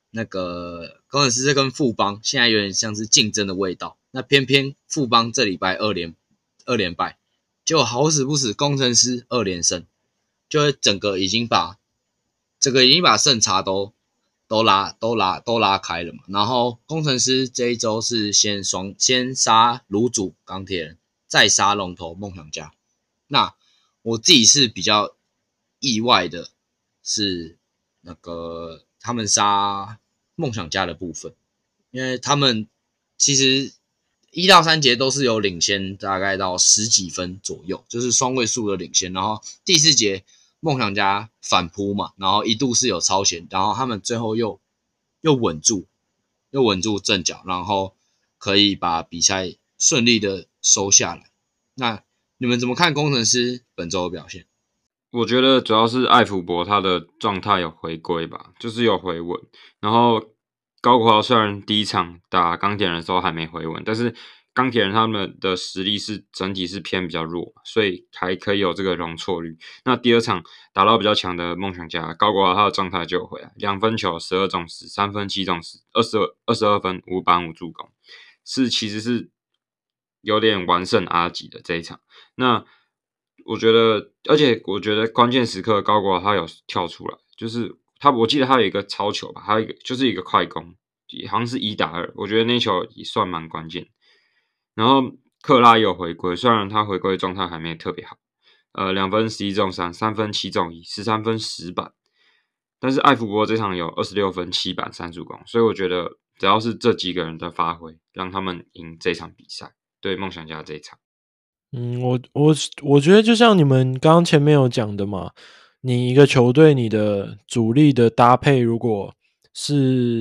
S1: 富邦，现在有点像是竞争的味道。那偏偏富邦这礼拜二连败，就好死不死工程师2连胜，就整个已经把胜差都拉开了嘛。然后工程师这一周是先杀卤煮钢铁人，再杀龙头梦想家。那我自己是比较意外的是他们杀梦想家的部分，因为他们其实1到3节都是有领先，大概到10几分左右，就是双位数的领先。然后第4节梦想家反扑嘛，然后一度是有超前，然后他们最后又稳住阵脚，然后可以把比赛顺利的收下来。那你们怎么看工程师本周的表现？
S2: 我觉得主要是艾福伯他的状态有回归吧，就是有回稳。然后高国豪虽然第一场打钢铁人的时候还没回稳，但是钢铁人他们的实力是整体是偏比较弱，所以还可以有这个容错率。那第二场打到比较强的梦想家，高国豪他的状态就有回来，2分球12中10 3分7中10 22分5板5助攻，其实是有点完胜阿吉的这一场。那我觉得关键时刻高国豪他有跳出来，就是我记得他有一个超球吧，还有一个快攻，好像是1打2，我觉得那球也算蛮关键。然后克拉也有回归，虽然他回归状态还没特别好，2分11中3 3分7中1 13分10板，但是艾福伯这场有26分7板3助攻，所以我觉得只要是这几个人的发挥，让他们赢这场比赛，对梦想家这一场。
S3: 我觉得就像你们刚刚前面有讲的嘛，你一个球队你的主力的搭配如果是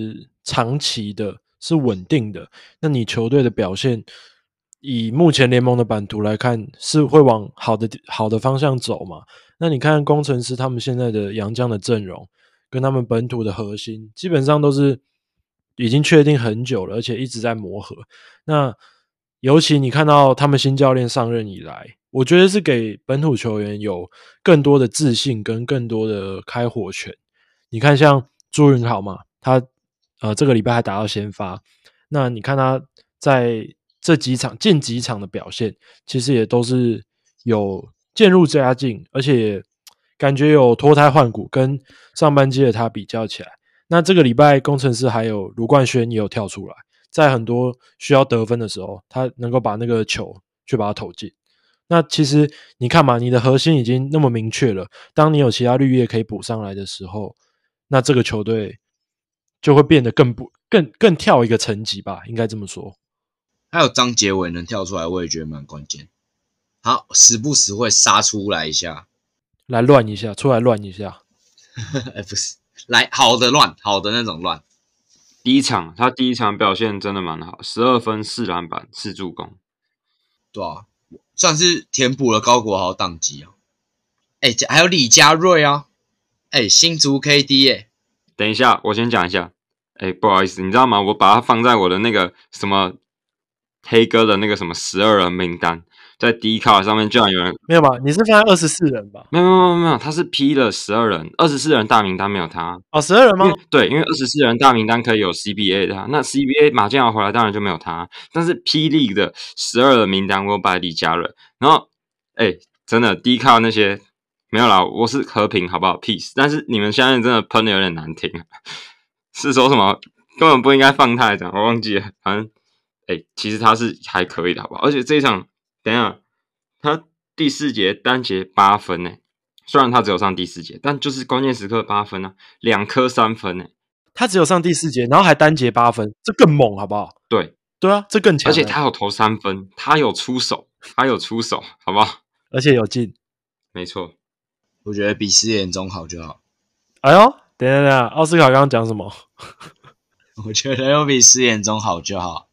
S3: 长期的、是稳定的，那你球队的表现，以目前联盟的版图来看，是会往好的方向走嘛？那你看工程师他们现在的洋将的阵容，跟他们本土的核心，基本上都是已经确定很久了，而且一直在磨合。那尤其你看到他们新教练上任以来，我觉得是给本土球员有更多的自信跟更多的开火权。你看像朱云豪嘛，他这个礼拜还打到先发，那你看他在这近几场的表现，其实也都是有渐入佳境，而且也感觉有脱胎换骨，跟上半季的他比较起来。那这个礼拜工程师还有卢冠轩也有跳出来，在很多需要得分的时候，他能够把那个球去把它投进。那其实你看嘛，你的核心已经那么明确了，当你有其他绿叶可以补上来的时候，那这个球队就会变得更跳一个层级吧，应该这么说。
S1: 还有张杰伟能跳出来，我也觉得蛮关键。他时不时会杀出来一下，
S3: 来乱一下，出来乱一下。
S1: 不是，来好的乱，好的那种乱。
S2: 他第一场表现真的蛮好，12分4篮板4助攻，
S1: 对啊，算是填补了高国豪档机啊。还有李家瑞啊，新竹 KD
S2: 等一下，我先讲一下。不好意思，你知道吗？我把它放在我的那个什么黑哥的那个什么12人名单，在 D 卡上面居然有人
S3: 没有吧？你是放在24人吧？
S2: 没有，他是批了12人，24人大名单没有他。
S3: 哦，12人吗？
S2: 对，因为24人大名单可以有 CBA 的，那 CBA 马建豪回来当然就没有他，但是霹雳的12人名单我有摆李家人，然后真的 D 卡那些没有啦，我是和平好不好 ？Peace， 但是你们现在真的喷的有点难听，是说什么根本不应该放他这样，我忘记了，反正其实他是还可以的好不好？而且这一场等一下他第4节单节8分虽然他只有上第4节，但就是关键时刻8分啊，2颗3分
S3: 他只有上第4节，然后还单节8分，这更猛好不好？对啊，这更强。
S2: 而且他有投3分，他有出手，好不好？
S3: 而且有进，
S2: 没错。
S1: 我觉得比失言中好就好。
S3: 哎呦，等一下，奥斯卡刚刚讲什么？
S1: 我觉得又比失言中好就好。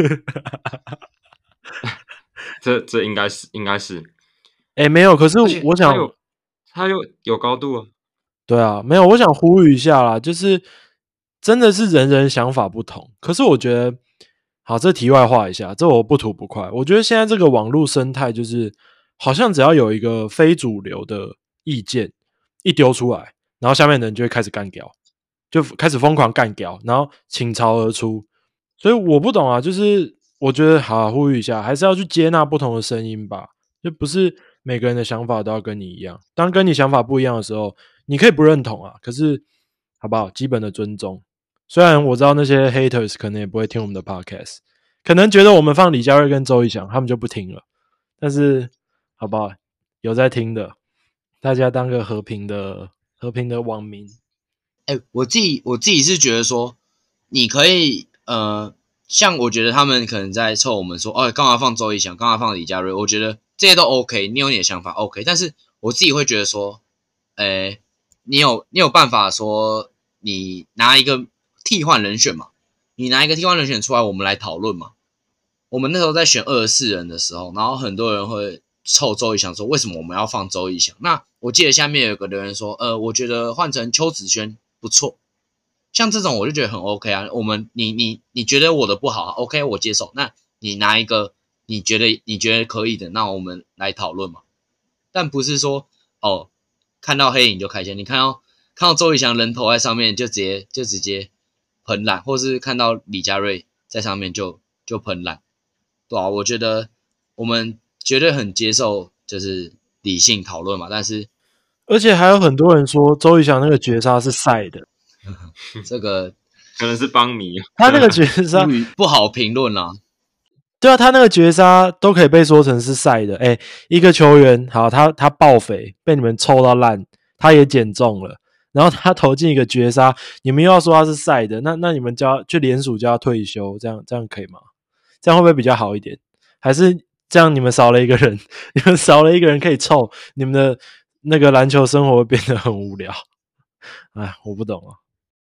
S2: 这应该是。
S3: 没有，可是我想
S2: 他又有高度啊。
S3: 对啊，没有，我想呼吁一下啦，就是真的是人人想法不同，可是我觉得，好，这题外话一下，这我不吐不快。我觉得现在这个网络生态就是好像只要有一个非主流的意见一丢出来，然后下面的人就会开始干掉，就开始疯狂干掉，然后倾巢而出。所以我不懂啊，就是我觉得好呼吁一下，还是要去接纳不同的声音吧，就不是每个人的想法都要跟你一样。当跟你想法不一样的时候，你可以不认同啊，可是好不好？基本的尊重。虽然我知道那些 haters 可能也不会听我们的 podcast， 可能觉得我们放李佳瑞跟周一翔，他们就不听了。但是好不好？有在听的，大家当个和平的网民。
S1: 我自己是觉得说，你可以像我觉得他们可能在凑我们说，干嘛放周一翔，干嘛放李佳瑞？我觉得这些都 OK， 你有你的想法 OK， 但是我自己会觉得说，你有办法说，你拿一个替换人选嘛？你拿一个替换人选出来，我们来讨论嘛？我们那时候在选24人的时候，然后很多人会凑周一翔说，为什么我们要放周一翔？那我记得下面有个留言说，我觉得换成邱子轩不错。像这种我就觉得很 OK 啊，你觉得我的不好 OK 我接受，那你拿一个你觉得可以的，那我们来讨论嘛。但不是说看到黑影就开心，你看到周以翔人头在上面就直接喷烂，或是看到李佳瑞在上面就喷烂，对啊，我觉得我们绝对很接受就是理性讨论嘛，但是
S3: 而且还有很多人说周以翔那个绝杀是晒的。
S1: 这个
S2: 可能是帮迷，
S3: 他那个绝杀
S1: 不好评论啦。
S3: 对啊，他那个绝杀都可以被说成是晒的。一个球员好，他爆肥被你们抽到烂，他也减重了，然后他投进一个绝杀，你们又要说他是晒的，那你们就联署叫他退休，这样可以吗？这样会不会比较好一点？还是这样你们少了一个人，你们少了一个人可以凑，你们的那个篮球生活会变得很无聊。哎，我不懂啊。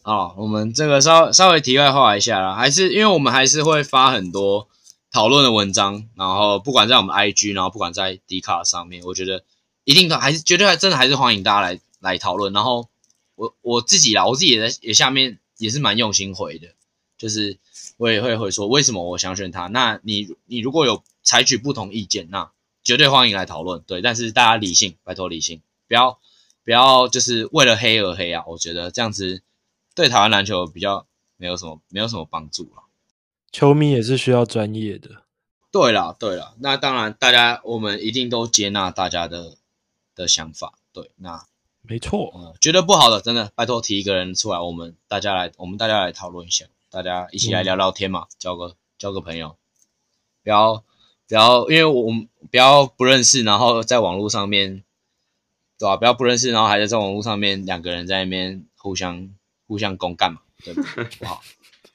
S1: 我们这个稍微题外话一下啦，还是因为我们还是会发很多讨论的文章，然后不管在我们 IG， 然后不管在 Dcard 上面，我觉得一定还是绝对真的还是欢迎大家来讨论。然后我自己也下面也是蛮用心回的，就是我也会回说为什么我想选他。那你如果有采取不同意见，那绝对欢迎来讨论。对，但是大家理性，拜托理性，不要就是为了黑而黑啊！我觉得这样子对台湾篮球比较没有什么帮助啦。
S3: 球迷也是需要专业的。
S1: 对啦，那当然，我们一定都接纳大家的想法。对，那
S3: 没错，
S1: 觉得不好的，真的拜托提一个人出来，我们大家来讨论一下，大家一起来聊聊天嘛，交个朋友，不要，因为我们不要不认识，然后在网络上面，对吧？不要不认识，然后还在网络上面两个人在那边互相公干嘛，对不对？不好。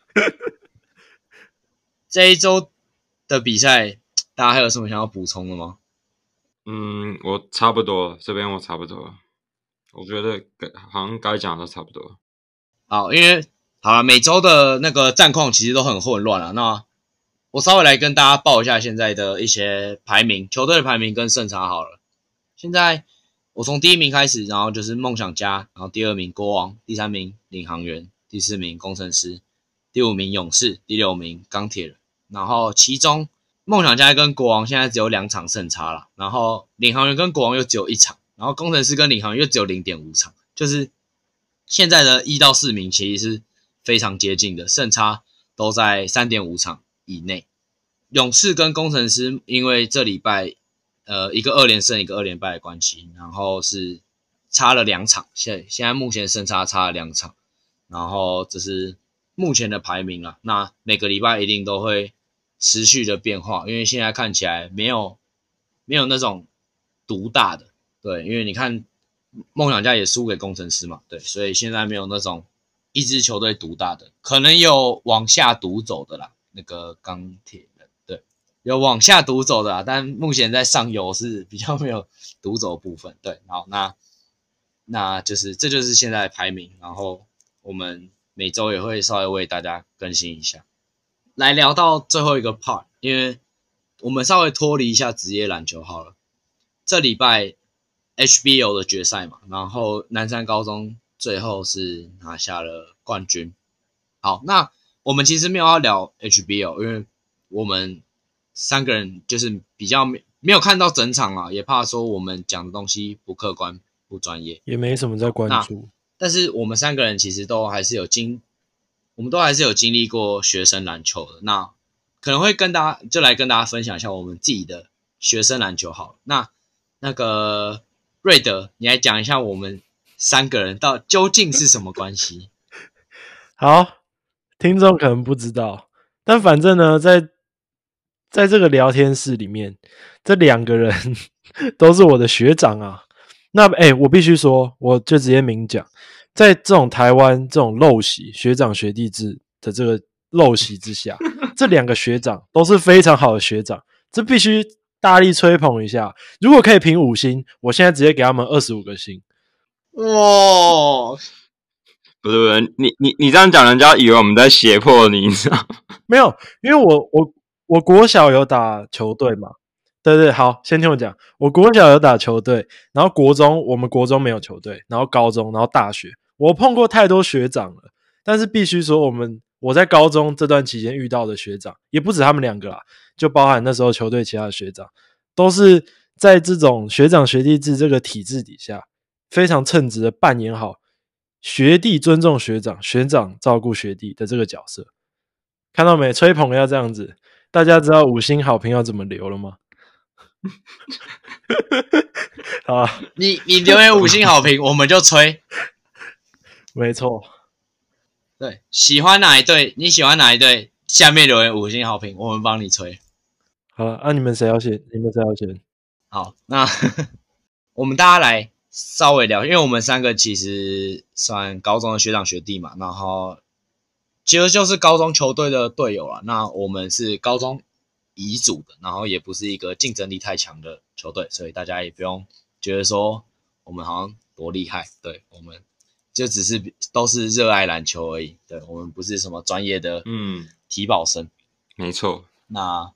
S1: 这一周的比赛，大家还有什么想要补充的吗？
S2: 我差不多，这边我差不多，我觉得好像该讲的都差不多。
S1: 好，因为好了，每周的那个战况其实都很混乱了。那我稍微来跟大家报一下现在的一些排名，球队的排名跟胜差好了。现在我从第1名开始，然后就是梦想家，然后第2名国王，第3名领航员，第4名工程师，第5名勇士，第6名钢铁人。然后其中梦想家跟国王现在只有2场胜差啦，然后领航员跟国王又只有1场，然后工程师跟领航员又只有 0.5 场，就是现在的1到4名其实是非常接近的，胜差都在 3.5 场以内。勇士跟工程师因为这礼拜一个2连胜一个2连败的关系，然后是差了2场，现在目前胜差了2场，然后这是目前的排名啦。那每个礼拜一定都会持续的变化，因为现在看起来没有那种独大的，对，因为你看梦想家也输给工程师嘛，对，所以现在没有那种一支球队独大的，可能有往下独走的啦，那个钢铁人，对，有往下独走的啦，但目前在上游是比较没有独走的部分，对，好，那就是这就是现在的排名，然后我们每周也会稍微为大家更新一下。来聊到最后一个 part， 因为我们稍微脱离一下职业篮球好了。这礼拜 HBL 的决赛嘛，然后南山高中最后是拿下了冠军。好，那我们其实没有要聊 HBL， 因为我们3个人就是比较没有看到整场啊，也怕说我们讲的东西不客观不专业，
S3: 也没什么在关注。
S1: 但是我们3个人其实都还是有经历过学生篮球的，那可能会来跟大家分享一下我们自己的学生篮球好了。那个瑞德，你来讲一下我们3个人究竟是什么关系？
S3: 好，听众可能不知道，但反正呢，在这个聊天室里面，这2个人都是我的学长啊。那我必须说，我就直接明讲，在这种台湾这种陋习学长学弟制的这个陋习之下，这2个学长都是非常好的学长，这必须大力吹捧一下。如果可以评5星，我现在直接给他们25个星。
S1: 哇！
S2: 不是，你这样讲，人家以为我们在胁迫你，你知道吗？
S3: 没有，因为我国小有打球队嘛。对，好，先听我讲。我国小有打球队，然后我们国中没有球队，然后高中，然后大学，我碰过太多学长了。但是必须说，我在高中这段期间遇到的学长，也不止他们2个啦，就包含那时候球队其他的学长，都是在这种学长学弟制这个体制底下，非常称职的扮演好学弟尊重学长，学长照顾学弟的这个角色。看到没？吹捧要这样子，大家知道5星好评要怎么留了吗？好啊，
S1: 你留言5星好评，我们就吹。
S3: 没错，
S1: 对，喜欢哪一队？你喜欢哪一队？下面留言5星好评，我们帮你吹。
S3: 好了，你们谁要先？
S1: 好，那我们大家来稍微聊，因为我们3个其实算高中的学长学弟嘛，然后其实就是高中球队的队友啦。那我们是高中乙组的，然后也不是一个竞争力太强的球队，所以大家也不用觉得说我们好像多厉害。对，我们就只是都是热爱篮球而已。对，我们不是什么专业的体保生。
S2: 没错。
S1: 那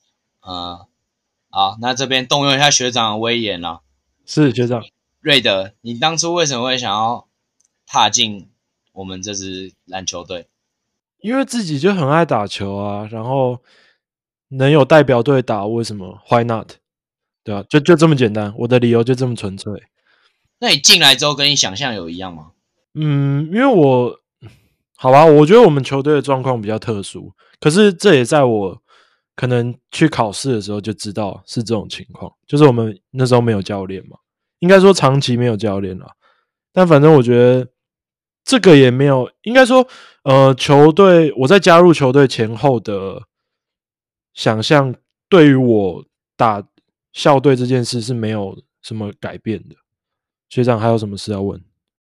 S1: 好，那这边动用一下学长的威严啦。
S3: 是学长，
S1: 瑞德，你当初为什么会想要踏进我们这支篮球队？
S3: 因为自己就很爱打球啊，然后能有代表队打，为什么 ？Why not？ 对啊，就这么简单，我的理由就这么纯粹。
S1: 那你进来之后跟你想象有一样吗？
S3: 因为好吧，我觉得我们球队的状况比较特殊，可是这也在我可能去考试的时候就知道是这种情况，就是我们那时候没有教练嘛，应该说长期没有教练啦。但反正我觉得这个也没有，应该说球队我在加入球队前后的想象，对于我打校队这件事是没有什么改变的。学长还有什么事要问？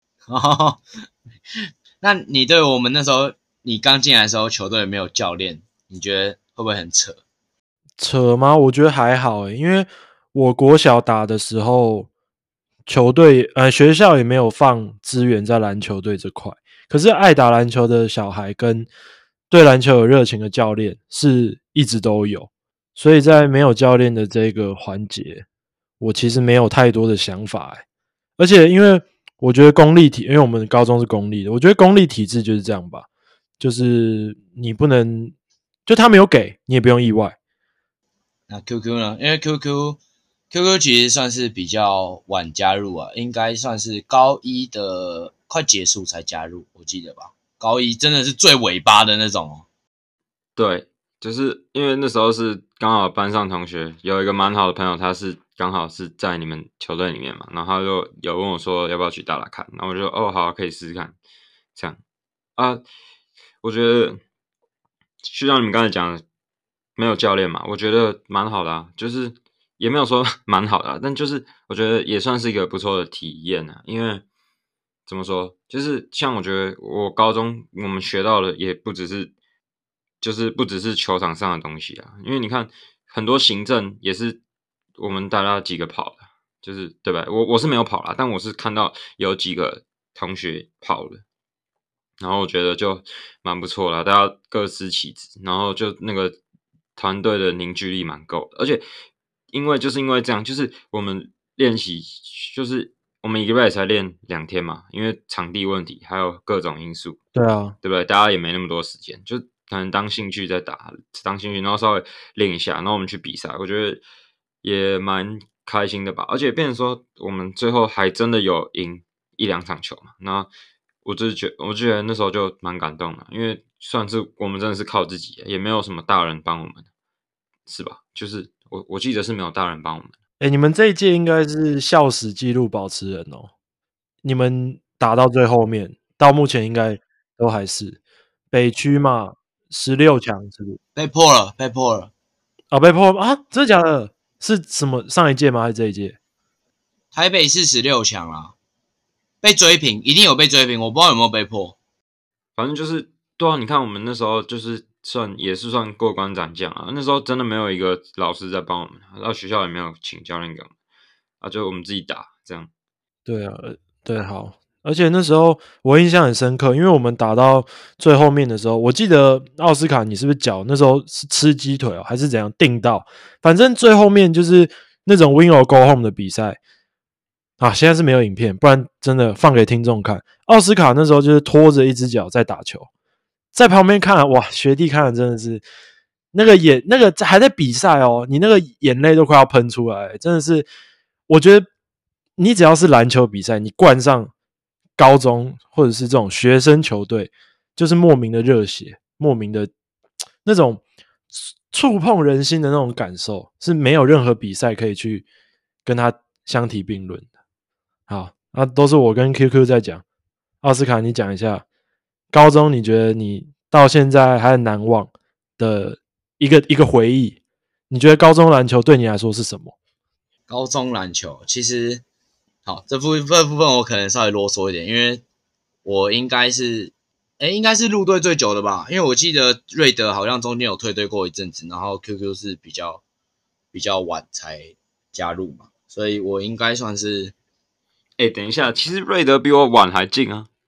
S1: 那你对我们那时候你刚进来的时候球队没有教练，你觉得会不会很扯？
S3: 扯吗？我觉得还好因为我国小打的时候，球队学校也没有放资源在篮球队这块，可是爱打篮球的小孩跟对篮球有热情的教练是一直都有，所以在没有教练的这个环节，我其实没有太多的想法而且因为我觉得因为我们高中是公立的，我觉得公立体制就是这样吧，就是你不能，就他没有给你也不用意外。
S1: 那 QQ 呢？因为 QQ 其实算是比较晚加入啊，应该算是高一的快结束才加入，我记得吧？高一真的是最尾巴的那种哦。
S2: 对，就是因为那时候是刚好班上同学有一个蛮好的朋友，他是刚好是在你们球队里面嘛，然后他就有问我说要不要去打打看，然后我就好，可以试试看，这样啊，我觉得就像你们刚才讲的，没有教练嘛，我觉得蛮好的啊，就是也没有说蛮好的啊，但就是我觉得也算是一个不错的体验啊，因为怎么说，就是像我觉得我高中我们学到的也不只是球场上的东西啊，因为你看很多行政也是我们大家几个跑的，就是对吧？我是没有跑啦，但我是看到有几个同学跑的，然后我觉得就蛮不错啦，大家各司其职，然后就那个团队的凝聚力蛮够的，而且因为这样，就是我们练习就是我们一个礼拜才练2天嘛，因为场地问题还有各种因素，
S3: 对啊，
S2: 对不对？大家也没那么多时间，就可能当兴趣在打，当兴趣，然后稍微练一下，然后我们去比赛，我觉得也蛮开心的吧。而且变成说，我们最后还真的有赢1-2场球嘛。那我就觉得那时候就蛮感动的，因为算是我们真的是靠自己，也没有什么大人帮我们，是吧？就是我记得是没有大人帮我们。
S3: 你们这一届应该是校史纪录保持人哦。你们打到最后面，到目前应该都还是北区嘛，16强是不是？
S1: 被破了。
S3: 被破了啊？真的假的？是什么上一届吗？还是这一届？
S1: 台北市16强啦，被追平，一定有被追平，我不知道有没有被破。
S2: 反正就是对啊，你看我们那时候就是也是算过关斩将啊，那时候真的没有一个老师在帮我们，到学校也没有请教练给我们啊，就我们自己打这样。
S3: 对啊，对，好。而且那时候我印象很深刻，因为我们打到最后面的时候，我记得奥斯卡你是不是脚那时候是吃鸡腿还是怎样定到？反正最后面就是那种 win or go home 的比赛啊，现在是没有影片，不然真的放给听众看。奥斯卡那时候就是拖着一只脚在打球，在旁边看哇，学弟看了真的是那个还在比赛哦，你那个眼泪都快要喷出来，真的是，我觉得你只要是篮球比赛，你冠上高中或者是这种学生球队，就是莫名的热血，莫名的那种触碰人心的那种感受，是没有任何比赛可以去跟他相提并论的。好，那都是我跟 QQ 在讲。奥斯卡，你讲一下高中，你觉得你到现在还很难忘的一个回忆？你觉得高中篮球对你来说是什么？
S1: 高中篮球其实好，这部分我可能稍微啰嗦一点，因为我应该是入队最久的吧，因为我记得瑞德好像中间有退队过一阵子，然后 QQ 是比较晚才加入嘛，所以我应该算是。
S2: 等一下，其实瑞德比我晚还进啊。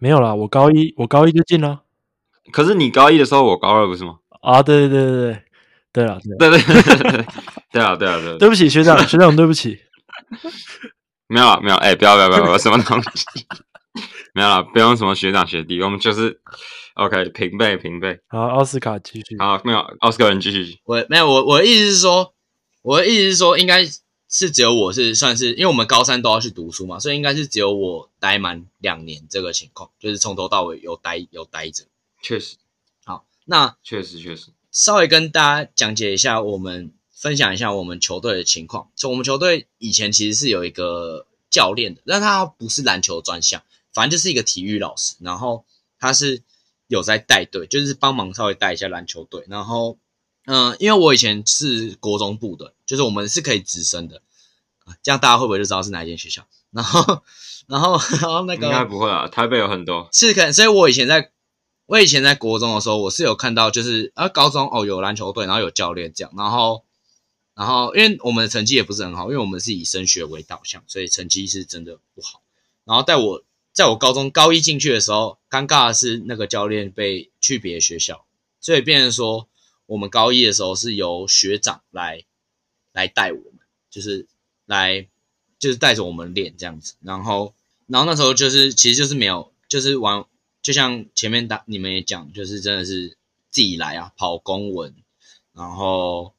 S3: 没有啦，我高一就进了
S2: 可是你高一的时候，我高二不是吗？
S3: 啊！对对对对对，对了，
S2: 对对对对对对啊对啊对啊，
S3: 对不起学长，对不起。
S2: 没有啦没有，不要什么东西，没有啦，不用什么学长学弟，我们就是 OK 平辈。
S3: 好，奥斯卡继续。
S2: 好，没有奥斯卡人继续。
S1: 我的意思是说，应该是只有我是算是，因为我们高三都要去读书嘛，所以应该是只有我待满2年这个情况，就是从头到尾有待着。
S2: 确实，
S1: 好，那
S2: 确实，
S1: 稍微跟大家讲解一下，分享一下我们球队的情况。就我们球队以前其实是有一个教练的，但他不是篮球专项，反正就是一个体育老师，然后他是有在带队，就是帮忙稍微带一下篮球队。然后，因为我以前是国中部的，就是我们是可以直升的，这样大家会不会就知道是哪一间学校？然后那个
S2: 应该不会啊，台北有很多。
S1: 是可，所以我以前在国中的时候，我是有看到，就是高中有篮球队，然后有教练这样，然后因为我们的成绩也不是很好，因为我们是以升学为导向，所以成绩是真的不好。然后在我高中高一进去的时候，尴尬的是那个教练被去别的学校，所以变成说我们高一的时候是由学长来带我们，就是带着我们练这样子。然后那时候其实就是没有，就是玩，就像前面你们也讲，就是真的是自己来啊，跑公文，然后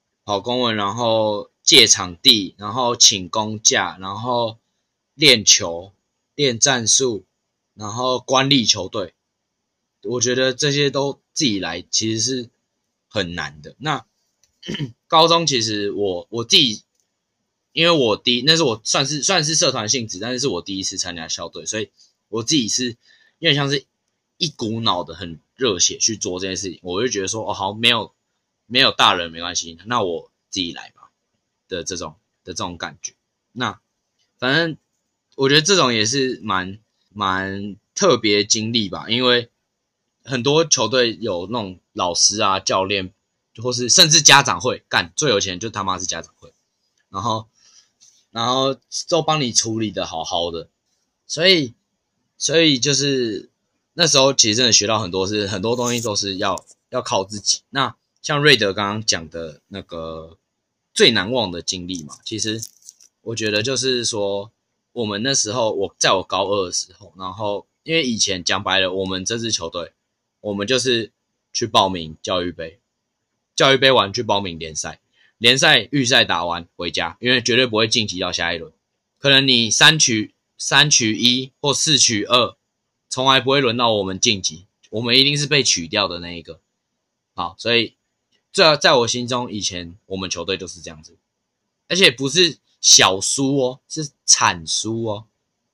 S1: 借场地，然后请公假，然后练球、练战术，然后管理球队。我觉得这些都自己来，其实是很难的。那高中其实我自己，因为那是我算是社团性质，但是我第一次参加校队，所以我自己是有点像是一股脑的很热血去做这件事情。我就觉得说，好，没有大人没关系，那我自己来吧的这种感觉。那反正我觉得这种也是蛮特别经历吧，因为很多球队有那种老师啊、教练，或是甚至家长会，最有钱就他妈是家长会，然后都帮你处理的好好的，所以就是那时候其实真的学到很多东西都是要靠自己。那像瑞德刚刚讲的那个最难忘的经历嘛，其实我觉得就是说，我们那时候在我高二的时候，然后因为以前讲白了，我们这支球队，我们就是去报名教育杯完去报名联赛预赛打完回家，因为绝对不会晋级到下一轮。可能你3取1或4取2，从来不会轮到我们晋级，我们一定是被取掉的那一个。好，所以在我心中，以前我们球队就是这样子，而且不是小输哦，是惨输哦。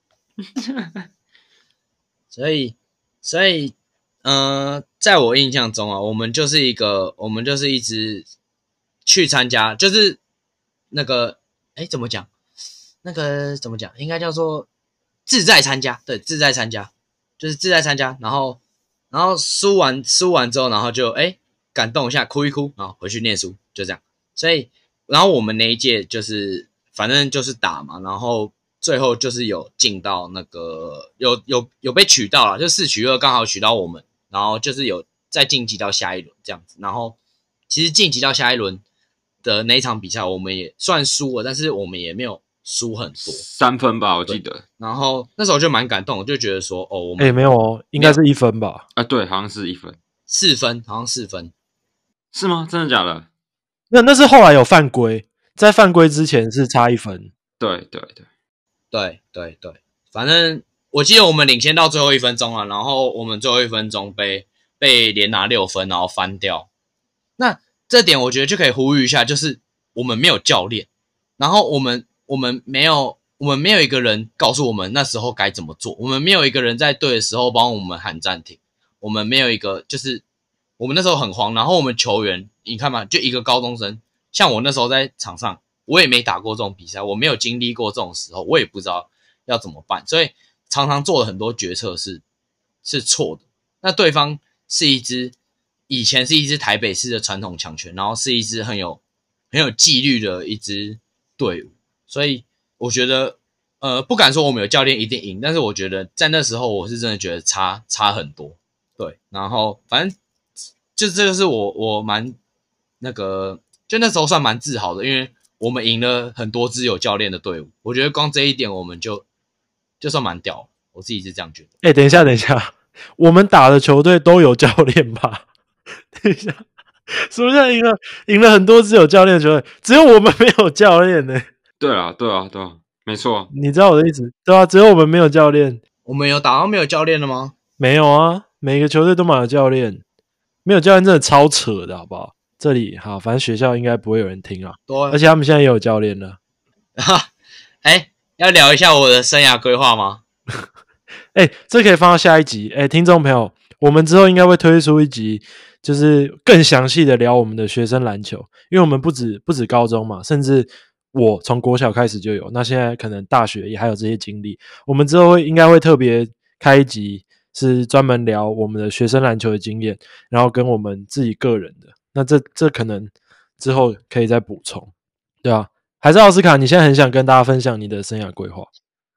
S1: 所以在我印象中啊，我们就是一直去参加，就是那个怎么讲？应该叫做志在参加，对，志在参加，就是志在参加，然后输完之后，然后就感动一下，哭一哭，然后回去念书，就这样。所以，然后我们那一届就是反正就是打嘛，然后最后就是有进到那个有被取到了，就4取2刚好取到我们，然后就是有再晋级到下一轮这样子。然后其实晋级到下一轮的那一场比赛，我们也算输了，但是我们也没有输很多
S2: ，3分吧，我记得。
S1: 然后那时候就蛮感动，我就觉得说，我们
S3: 没有哦，应该是1分吧？
S2: 对，好像是1分
S1: ，4分，好像4分，
S2: 是吗？真的假的？
S3: 那是后来有犯规，在犯规之前是差1分。
S2: 对，
S1: 反正我记得我们领先到最后1分钟了，然后我们最后1分钟被连拿6分，然后翻掉。那这点我觉得就可以呼吁一下，就是我们没有教练，然后我们没有一个人告诉我们那时候该怎么做，我们没有一个人在对的时候帮我们喊暂停，我们没有一个，就是我们那时候很慌，然后我们球员你看嘛，就一个高中生，像我那时候在场上，我也没打过这种比赛，我没有经历过这种时候，我也不知道要怎么办，所以常常做了很多决策是错的。那对方以前是一支台北市的传统强权，然后是一支很有纪律的一支队伍，所以我觉得不敢说我们有教练一定赢，但是我觉得在那时候我是真的觉得差很多。对，然后反正就这就是我蛮那个，就那时候算蛮自豪的，因为我们赢了很多支有教练的队伍，我觉得光这一点我们就算蛮屌，我自己是这样觉得。
S3: 等一下，我们打的球队都有教练吧？等一下，什么叫赢了很多支有教练的球队，只有我们没有教练呢？
S2: 对啊，没错。
S3: 你知道我的意思，对啊，只有我们没有教练。
S1: 我们有打到没有教练的吗？
S3: 没有啊，每个球队都满有教练，没有教练真的超扯的，好不好？这里好，反正学校应该不会有人听啊，
S1: 对，
S3: 而且他们现在也有教练了。
S1: 要聊一下我的生涯规划吗？
S3: 这可以放到下一集。听众朋友，我们之后应该会推出一集，就是更详细的聊我们的学生篮球，因为我们不止高中嘛，甚至我从国小开始就有，那现在可能大学也还有这些经历。我们之后应该会特别开一集，是专门聊我们的学生篮球的经验，然后跟我们自己个人的。那这可能之后可以再补充，对啊。还是奥斯卡，你现在很想跟大家分享你的生涯规划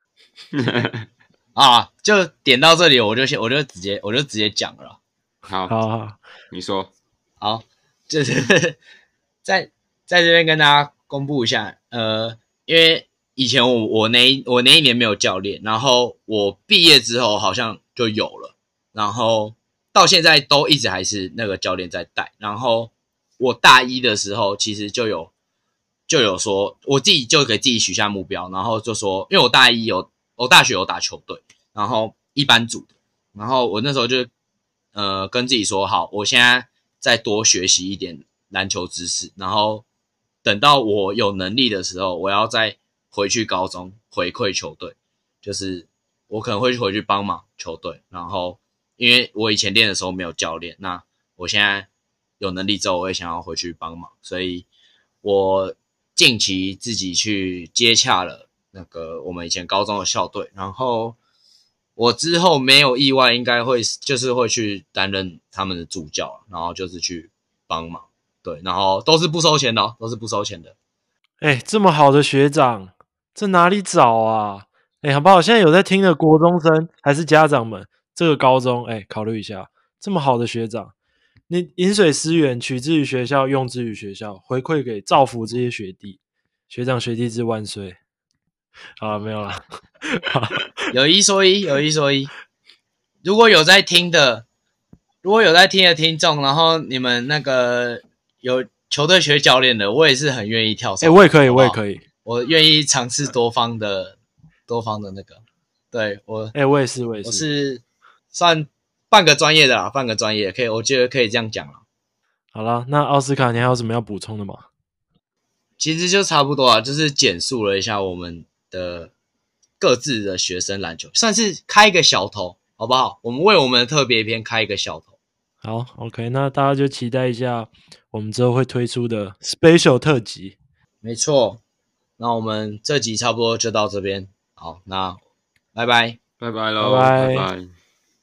S1: 啊，就点到这里，我就直接讲了啦。
S3: 好，
S2: 你说。
S1: 好，就是在这边跟大家公布一下，因为以前我那一年没有教练，然后我毕业之后好像就有了，然后到现在都一直还是那个教练在带，然后我大一的时候其实就有说，我自己就给自己许下目标，然后就说，因为我大学有打球队，然后一般组的，然后我那时候就跟自己说，好，我现在再多学习一点篮球知识，然后等到我有能力的时候，我要再回去高中回馈球队，就是我可能会回去帮忙球队，然后因为我以前练的时候没有教练，那我现在有能力之后，我也想要回去帮忙，所以我近期自己去接洽了那个我们以前高中的校队，然后我之后没有意外，应该会去担任他们的助教，然后就是去帮忙，对，然后都是不收钱的哦，都是不收钱的。
S3: 这么好的学长，这哪里找啊？好不好？现在有在听的国中生还是家长们，这个高中考虑一下，这么好的学长，你饮水思源，取之于学校，用之于学校，回馈给造福这些学弟，学长学弟制万岁！好，没有啦。
S1: 有一说一，如果有在听的听众，然后你们那个有球队学教练的，我也是很愿意跳槽。
S3: 我也可以，
S1: 好不好
S3: 我也可以，
S1: 我愿意尝试多方的那个。对我，
S3: 我也是，
S1: 我是算半个专业的啦，可以，我觉得可以这样讲啦。
S3: 好啦，那奥斯卡，你还有什么要补充的吗？
S1: 其实就差不多啊，就是简述了一下我们的各自的学生篮球，算是开一个小头，好不好？我们为我们的特别篇开一个小头。
S3: 好 ，OK，那大家就期待一下我们之后会推出的 Special 特辑。
S1: 没错，那我们这集差不多就到这边。好，那拜拜，
S2: 拜拜喽，
S3: 拜拜
S2: 拜拜。